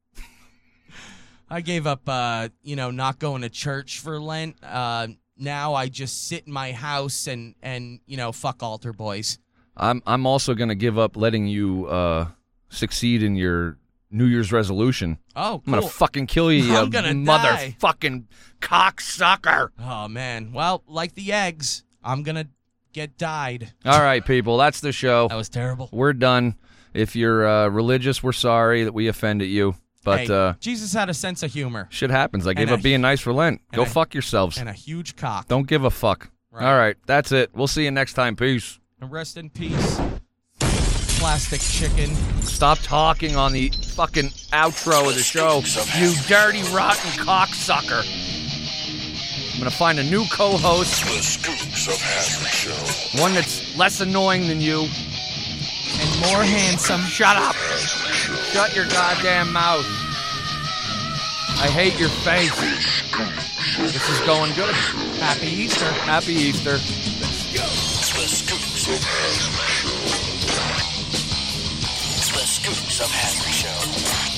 I gave up, uh, you know, not going to church for Lent. Uh, now I just sit in my house and, and you know, fuck altar boys. I'm I'm also gonna give up letting you uh, succeed in your New Year's resolution. Oh, cool. I'm gonna fucking kill you, you I'm gonna die. motherfucking cocksucker. Oh, man. Well, like the eggs, I'm going to get dyed. All right, people, that's the show. That was terrible. We're done. If you're uh, religious, we're sorry that we offended you. But Hey, uh, Jesus had a sense of humor shit happens. I gave a- up being nice for Lent. Go a- fuck yourselves. and a huge cock. Don't give a fuck. Right. All right, that's it. We'll see you next time. Peace. And rest in peace, plastic chicken. Stop talking on the fucking outro of the show, you dirty, rotten cocksucker. I'm gonna find a new co-host, The Scoops of Hazard Show. one that's less annoying than you. And more handsome. Shut up. Shut your goddamn mouth. I hate your face. This is going good. Happy Easter. Happy Easter. The Scoops of Hazard Show. The Scoops of Hazard Show.